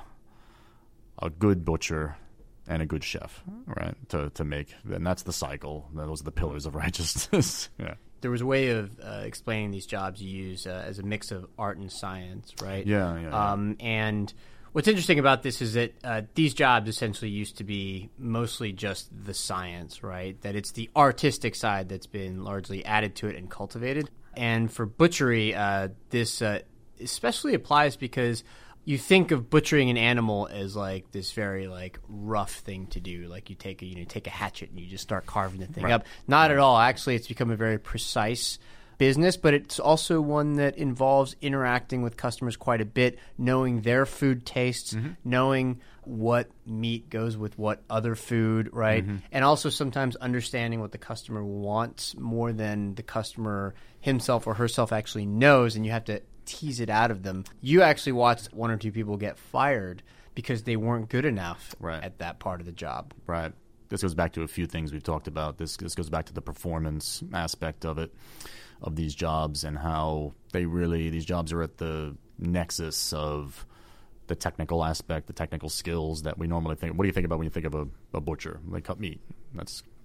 a good butcher, and a good chef, right? To make, and that's the cycle. Those are the pillars of righteousness. Yeah. There was a way of explaining these jobs you use as a mix of art and science, right? Yeah. And what's interesting about this is that these jobs essentially used to be mostly just the science, right? That it's the artistic side that's been largely added to it and cultivated. And for butchery, this especially applies because you think of butchering an animal as like this very like rough thing to do. Like you take a hatchet and you just start carving the thing up. Not at all. Actually, it's become a very precise business, but it's also one that involves interacting with customers quite a bit, knowing their food tastes, knowing what meat goes with what other food, right? And also sometimes understanding what the customer wants more than the customer himself or herself actually knows, and you have to tease it out of them. You actually watched one or two people get fired because they weren't good enough at that part of the job. Right. This goes back to a few things we've talked about. This goes back to the performance aspect of it, of these jobs, and how these jobs are at the nexus of the technical aspect, the technical skills that we normally think. What do you think about when you think of a butcher? They cut meat. That's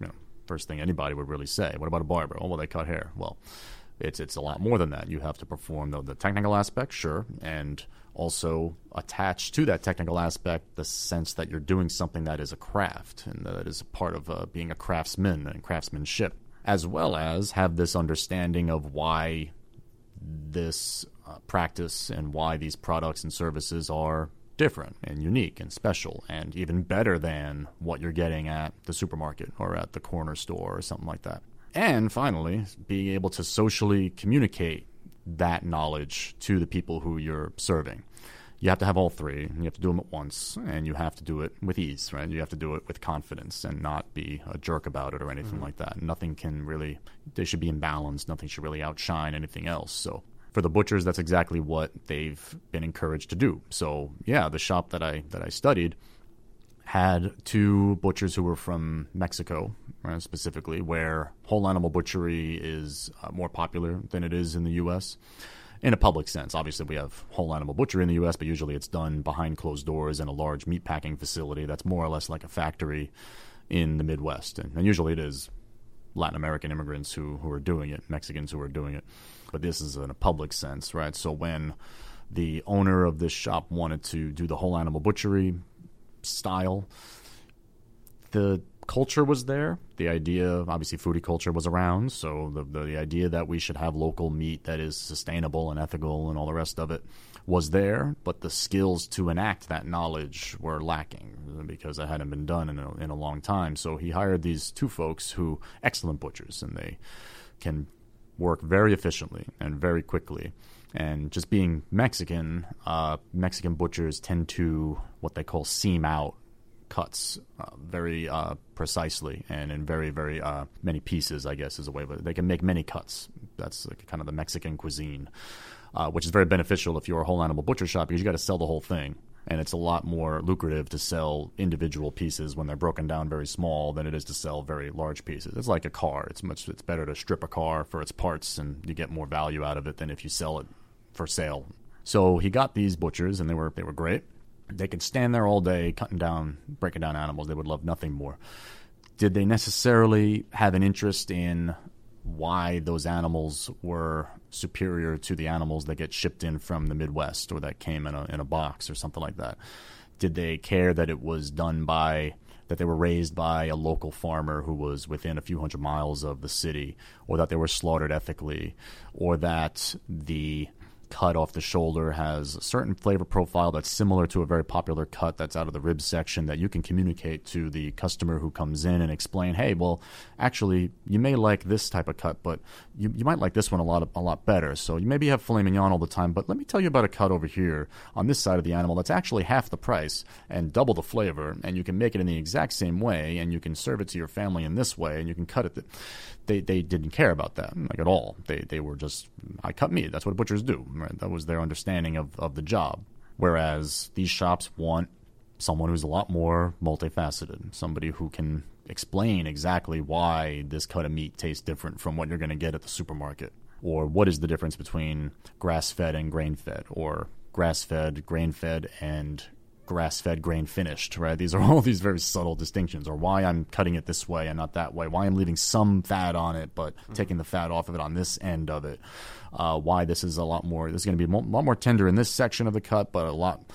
first thing anybody would really say. What about a barber? Oh, well, they cut hair. Well, it's a lot more than that. You have to perform the technical aspect, sure, and also attach to that technical aspect the sense that you're doing something that is a craft and that is a part of being a craftsman and craftsmanship, as well as have this understanding of why this practice and why these products and services are different and unique and special and even better than what you're getting at the supermarket or at the corner store or something like that. And finally, being able to socially communicate that knowledge to the people who you're serving. You have to have all three, and you have to do them at once, and you have to do it with ease, right? You have to do it with confidence and not be a jerk about it or anything like that. Nothing can really, they should be in balance. Nothing should really outshine anything else. So for the butchers, that's exactly what they've been encouraged to do. So yeah, the shop that I studied had two butchers who were from Mexico, right, specifically, where whole animal butchery is more popular than it is in the U.S., in a public sense. Obviously, we have whole animal butchery in the U.S., but usually it's done behind closed doors in a large meat packing facility that's more or less like a factory in the Midwest. And usually it is Latin American immigrants who are doing it, Mexicans who are doing it. But this is in a public sense, right? So when the owner of this shop wanted to do the whole animal butchery style, the culture was there. The idea, obviously, foodie culture was around. So the idea that we should have local meat that is sustainable and ethical and all the rest of it was there. But the skills to enact that knowledge were lacking because it hadn't been done in a long time. So he hired these two folks who, excellent butchers, and they can work very efficiently and very quickly. And just being Mexican, Mexican butchers tend to what they call seam out cuts very precisely and in very, very many pieces, I guess, is a way. But they can make many cuts. That's like kind of the Mexican cuisine, which is very beneficial if you're a whole animal butcher shop because you got to sell the whole thing. And it's a lot more lucrative to sell individual pieces when they're broken down very small than it is to sell very large pieces. It's like a car. It's better to strip a car for its parts and you get more value out of it than if you sell it for sale. So he got these butchers and they were great. They could stand there all day breaking down animals. They would love nothing more. Did they necessarily have an interest in why those animals were superior to the animals that get shipped in from the Midwest or that came in a box or something like that? Did they care that it was done that they were raised by a local farmer who was within a few hundred miles of the city, or that they were slaughtered ethically, or that the cut off the shoulder has a certain flavor profile that's similar to a very popular cut that's out of the rib section that you can communicate to the customer who comes in and explain, hey, well, actually, you may like this type of cut, but you might like this one a lot better. So you maybe have filet mignon all the time, but let me tell you about a cut over here on this side of the animal that's actually half the price and double the flavor, and you can make it in the exact same way, and you can serve it to your family in this way, and you can cut it. They didn't care about that, like at all. They were just, I cut meat. That's what butchers do. Right? That was their understanding of the job. Whereas these shops want someone who's a lot more multifaceted, somebody who can explain exactly why this cut of meat tastes different from what you're going to get at the supermarket, or what is the difference between grass-fed and grain-fed, or grass-fed, grain-fed, and grass-fed, grain-finished, right? These are all these very subtle distinctions, or why I'm cutting it this way and not that way, why I'm leaving some fat on it but taking the fat off of it on this end of it, why this is going to be a lot more tender in this section of the cut, but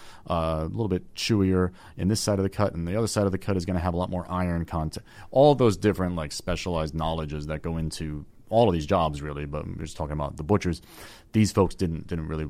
a little bit chewier in this side of the cut, and the other side of the cut is going to have a lot more iron content. All those different like specialized knowledges that go into all of these jobs, really, but we're just talking about the butchers. These folks didn't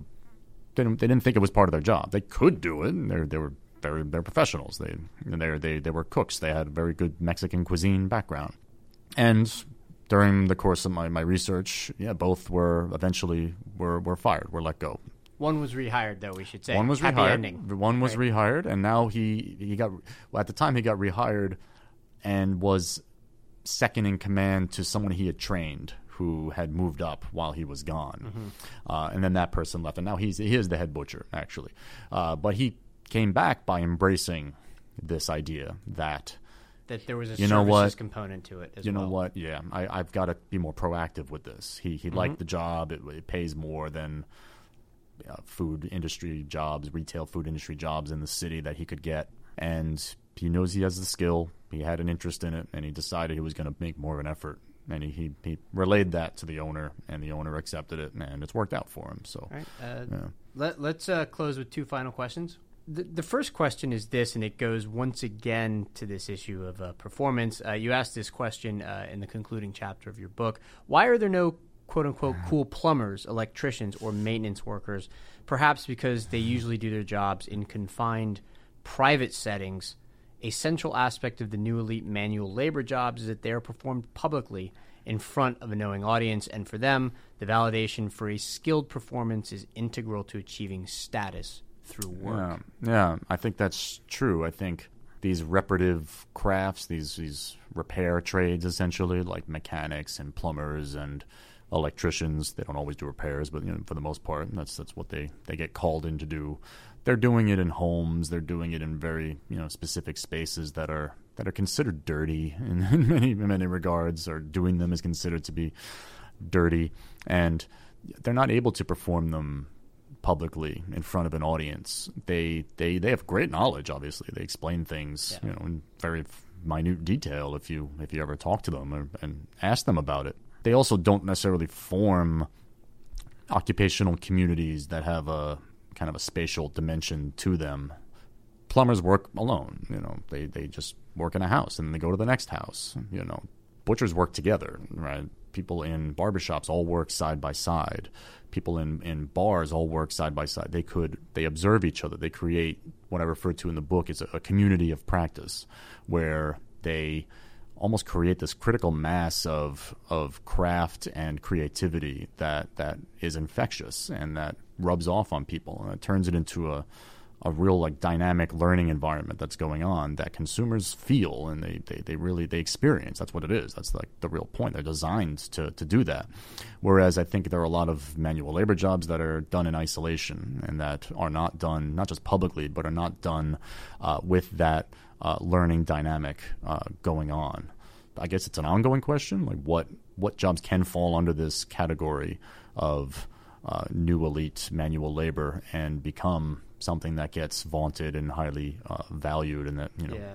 think it was part of their job. They could do it. They're professionals. They were cooks. They had a very good Mexican cuisine background. And during the course of my research, both were eventually were fired, were let go. One was rehired, though, we should say. One was Happy rehired. ending. One was rehired, and now he got. Well, at the time, he got rehired, and was second in command to someone he had trained who had moved up while he was gone. And then that person left. And now he is the head butcher, actually. But he came back by embracing this idea that there was a services component to it as well. You know what? Yeah, I've got to be more proactive with this. He liked the job. It pays more than food industry jobs, retail food industry jobs in the city that he could get. And he knows he has the skill, he had an interest in it, and he decided he was going to make more of an effort. And he relayed that to the owner, and the owner accepted it, and it's worked out for him. So, all right. Let's close with two final questions. The first question is this, and it goes once again to this issue of performance. You asked this question in the concluding chapter of your book. Why are there no quote-unquote cool plumbers, electricians, or maintenance workers? Perhaps because they usually do their jobs in confined private settings. A central aspect of the new elite manual labor jobs is that they are performed publicly in front of a knowing audience, and for them, the validation for a skilled performance is integral to achieving status through work. Yeah, I think that's true. I think these repetitive crafts, these repair trades, essentially, like mechanics and plumbers and electricians, they don't always do repairs, but for the most part, that's what they get called in to do. They're doing it in homes. They're doing it in very specific spaces that are considered dirty in many regards, or doing them is considered to be dirty, and they're not able to perform them publicly in front of an audience. They have great knowledge. Obviously, they explain things in very minute detail if you ever talk to them and ask them about it. They also don't necessarily form occupational communities that have a kind of a spatial dimension to them. Plumbers work alone. They just work in a house and then they go to the next house. Butchers work together, right? People in barbershops all work side by side. People in bars all work side by side. They observe each other. They create what I refer to in the book as a community of practice, where they almost create this critical mass of craft and creativity that is infectious and that rubs off on people, and it turns it into a real dynamic learning environment that's going on that consumers feel and they experience. That's what it is. That's the real point. They're designed to do that. Whereas I think there are a lot of manual labor jobs that are done in isolation and that are not done not just publicly, but are not done with that learning dynamic going on. I guess it's an ongoing question, what jobs can fall under this category of new elite manual labor and become something that gets vaunted and highly valued, and that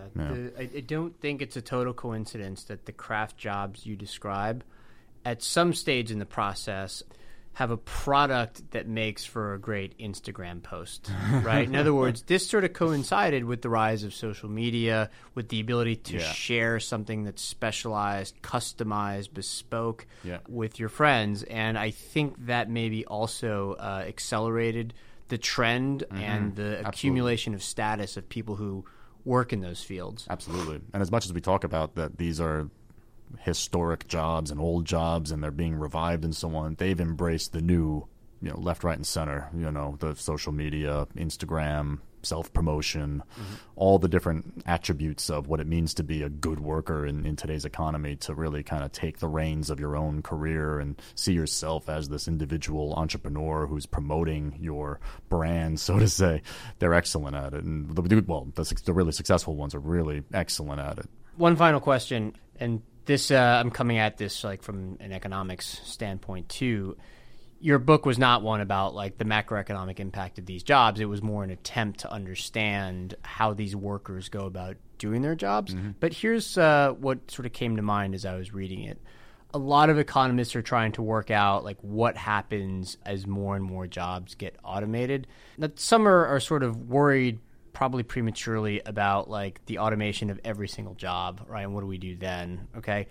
I don't think it's a total coincidence that the craft jobs you describe at some stage in the process have a product that makes for a great Instagram post, right? In other words, this sort of coincided with the rise of social media, with the ability to share something that's specialized, customized, bespoke with your friends. And I think that maybe also accelerated the trend and the accumulation of status of people who work in those fields. Absolutely. And as much as we talk about that these are historic jobs and old jobs and they're being revived and so on, they've embraced the new, left, right, and center, the social media, Instagram, self-promotion, all the different attributes of what it means to be a good worker in today's economy, to really kind of take the reins of your own career and see yourself as this individual entrepreneur who's promoting your brand, so to say. They're excellent at it. And the really successful ones are really excellent at it. One final question, and this I'm coming at this from an economics standpoint too. Your book was not one about the macroeconomic impact of these jobs. It was more an attempt to understand how these workers go about doing their jobs. But here's what sort of came to mind as I was reading it. A lot of economists are trying to work out what happens as more and more jobs get automated. Now, some are sort of worried, probably prematurely, about the automation of every single job, right? And what do we do then? Okay.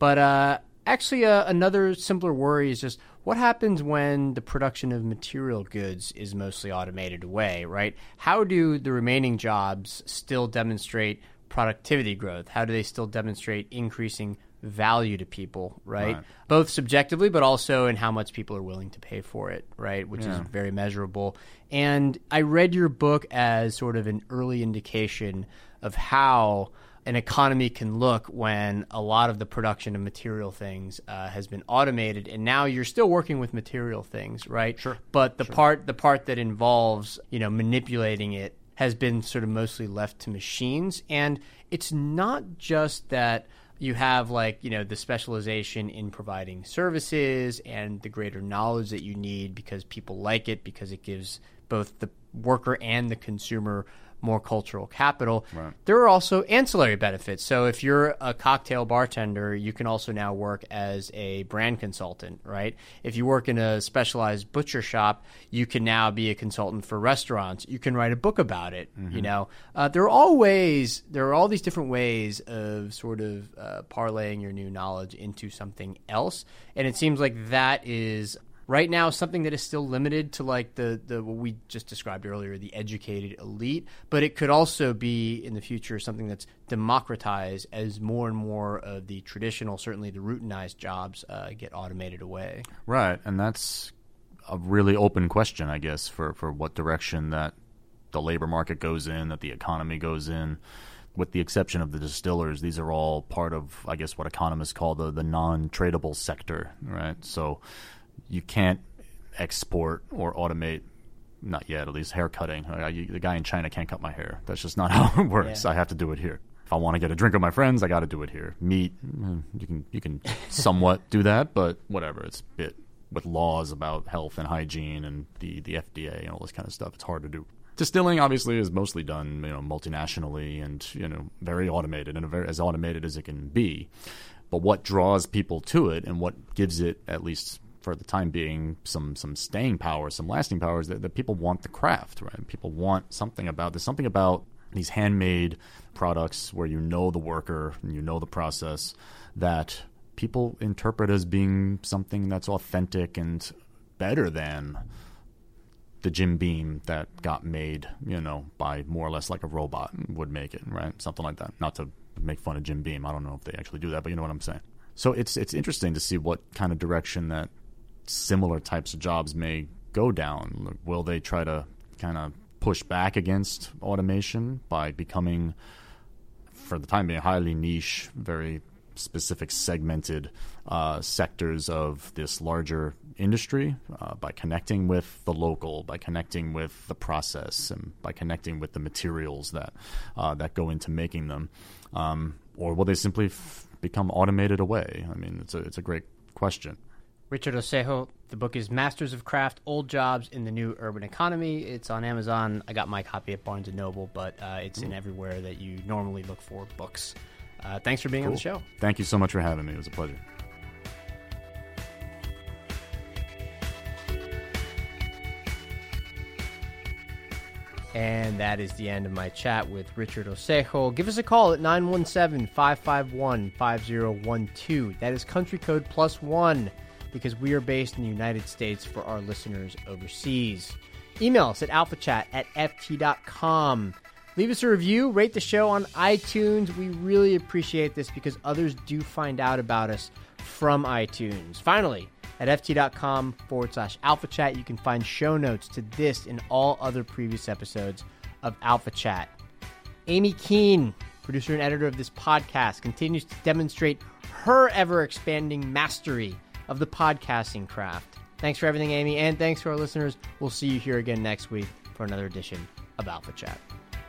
But actually, another simpler worry is just what happens when the production of material goods is mostly automated away, right? How do the remaining jobs still demonstrate productivity growth? How do they still demonstrate increasing value to people, right? Both subjectively, but also in how much people are willing to pay for it, right? Which is very measurable. And I read your book as sort of an early indication of how an economy can look when a lot of the production of material things has been automated, and now you're still working with material things, right? Sure. But the part that involves manipulating it has been sort of mostly left to machines. And it's not just that you have the specialization in providing services and the greater knowledge that you need because people like it, because it gives both the worker and the consumer more cultural capital. Right. There are also ancillary benefits. So if you're a cocktail bartender, you can also now work as a brand consultant, right? If you work in a specialized butcher shop, you can now be a consultant for restaurants. You can write a book about it. You know, there are all these different ways of sort of parlaying your new knowledge into something else. And it seems like that is right now something that is still limited to like the what we just described earlier, the educated elite, but it could also be in the future something that's democratized as more and more of the traditional, certainly the routinized jobs get automated away. Right, and that's a really open question, I guess, for what direction that the labor market goes in, that the economy goes in. With the exception of the distillers, these are all part of, I guess, what economists call the non-tradable sector, right? So you can't export or automate, not yet, at least hair cutting. The guy in China can't cut my hair. That's just not how it works. Yeah. I have to do it here. If I want to get a drink with my friends, I got to do it here. Meat, you can somewhat do that, but whatever. It's a bit with laws about health and hygiene and the FDA and all this kind of stuff. It's hard to do. Distilling obviously is mostly done, multinationally and very automated and as automated as it can be. But what draws people to it and what gives it, at least for the time being, some staying power, some lasting power, is that people want the craft, right? People want something about this, something about these handmade products where the worker and the process that people interpret as being something that's authentic and better than the Jim Beam that got made, by more or less like a robot would make it, right? Something like that. Not to make fun of Jim Beam. I don't know if they actually do that, but you know what I'm saying. So it's interesting to see what kind of direction that similar types of jobs may go down. Will they try to kind of push back against automation by becoming, for the time being, highly niche, very specific segmented sectors of this larger industry by connecting with the local, by connecting with the process, and by connecting with the materials that go into making them, or will they simply become automated away? I mean, it's a great question. Richard Osejo, the book is Masters of Craft, Old Jobs in the New Urban Economy. It's on Amazon. I got my copy at Barnes & Noble, but it's in everywhere that you normally look for books. Thanks for being on the show. Thank you so much for having me. It was a pleasure. And that is the end of my chat with Richard Osejo. Give us a call at 917-551-5012. That is country code +1 because we are based in the United States for our listeners overseas. Email us at alphachat@ft.com. Leave us a review, rate the show on iTunes. We really appreciate this because others do find out about us from iTunes. Finally, at ft.com/alphachat, you can find show notes to this and all other previous episodes of Alpha Chat. Amy Keene, producer and editor of this podcast, continues to demonstrate her ever-expanding mastery of the podcasting craft. Thanks for everything, Amy, and thanks to our listeners. We'll see you here again next week for another edition of Alpha Chat.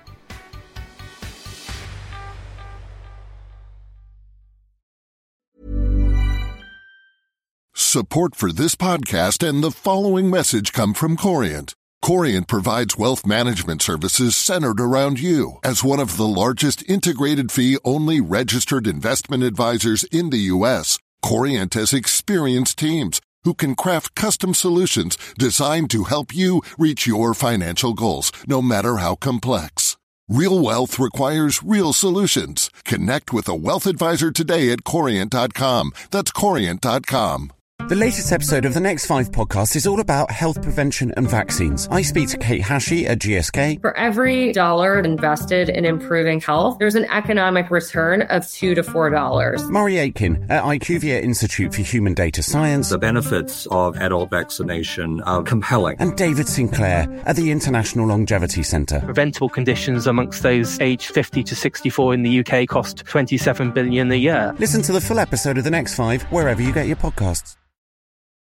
Support for this podcast and the following message come from Corient. Corient provides wealth management services centered around you. As one of the largest integrated fee-only registered investment advisors in the U.S., Corient has experienced teams who can craft custom solutions designed to help you reach your financial goals, no matter how complex. Real wealth requires real solutions. Connect with a wealth advisor today at Corient.com. That's Corient.com. The latest episode of the Next 5 podcast is all about health prevention and vaccines. I speak to Kate Hashey at GSK. For every dollar invested in improving health, there's an economic return of $2 to $4. Murray Aitken at IQVIA Institute for Human Data Science. The benefits of adult vaccination are compelling. And David Sinclair at the International Longevity Centre. Preventable conditions amongst those aged 50 to 64 in the UK cost $27 billion a year. Listen to the full episode of the Next 5 wherever you get your podcasts.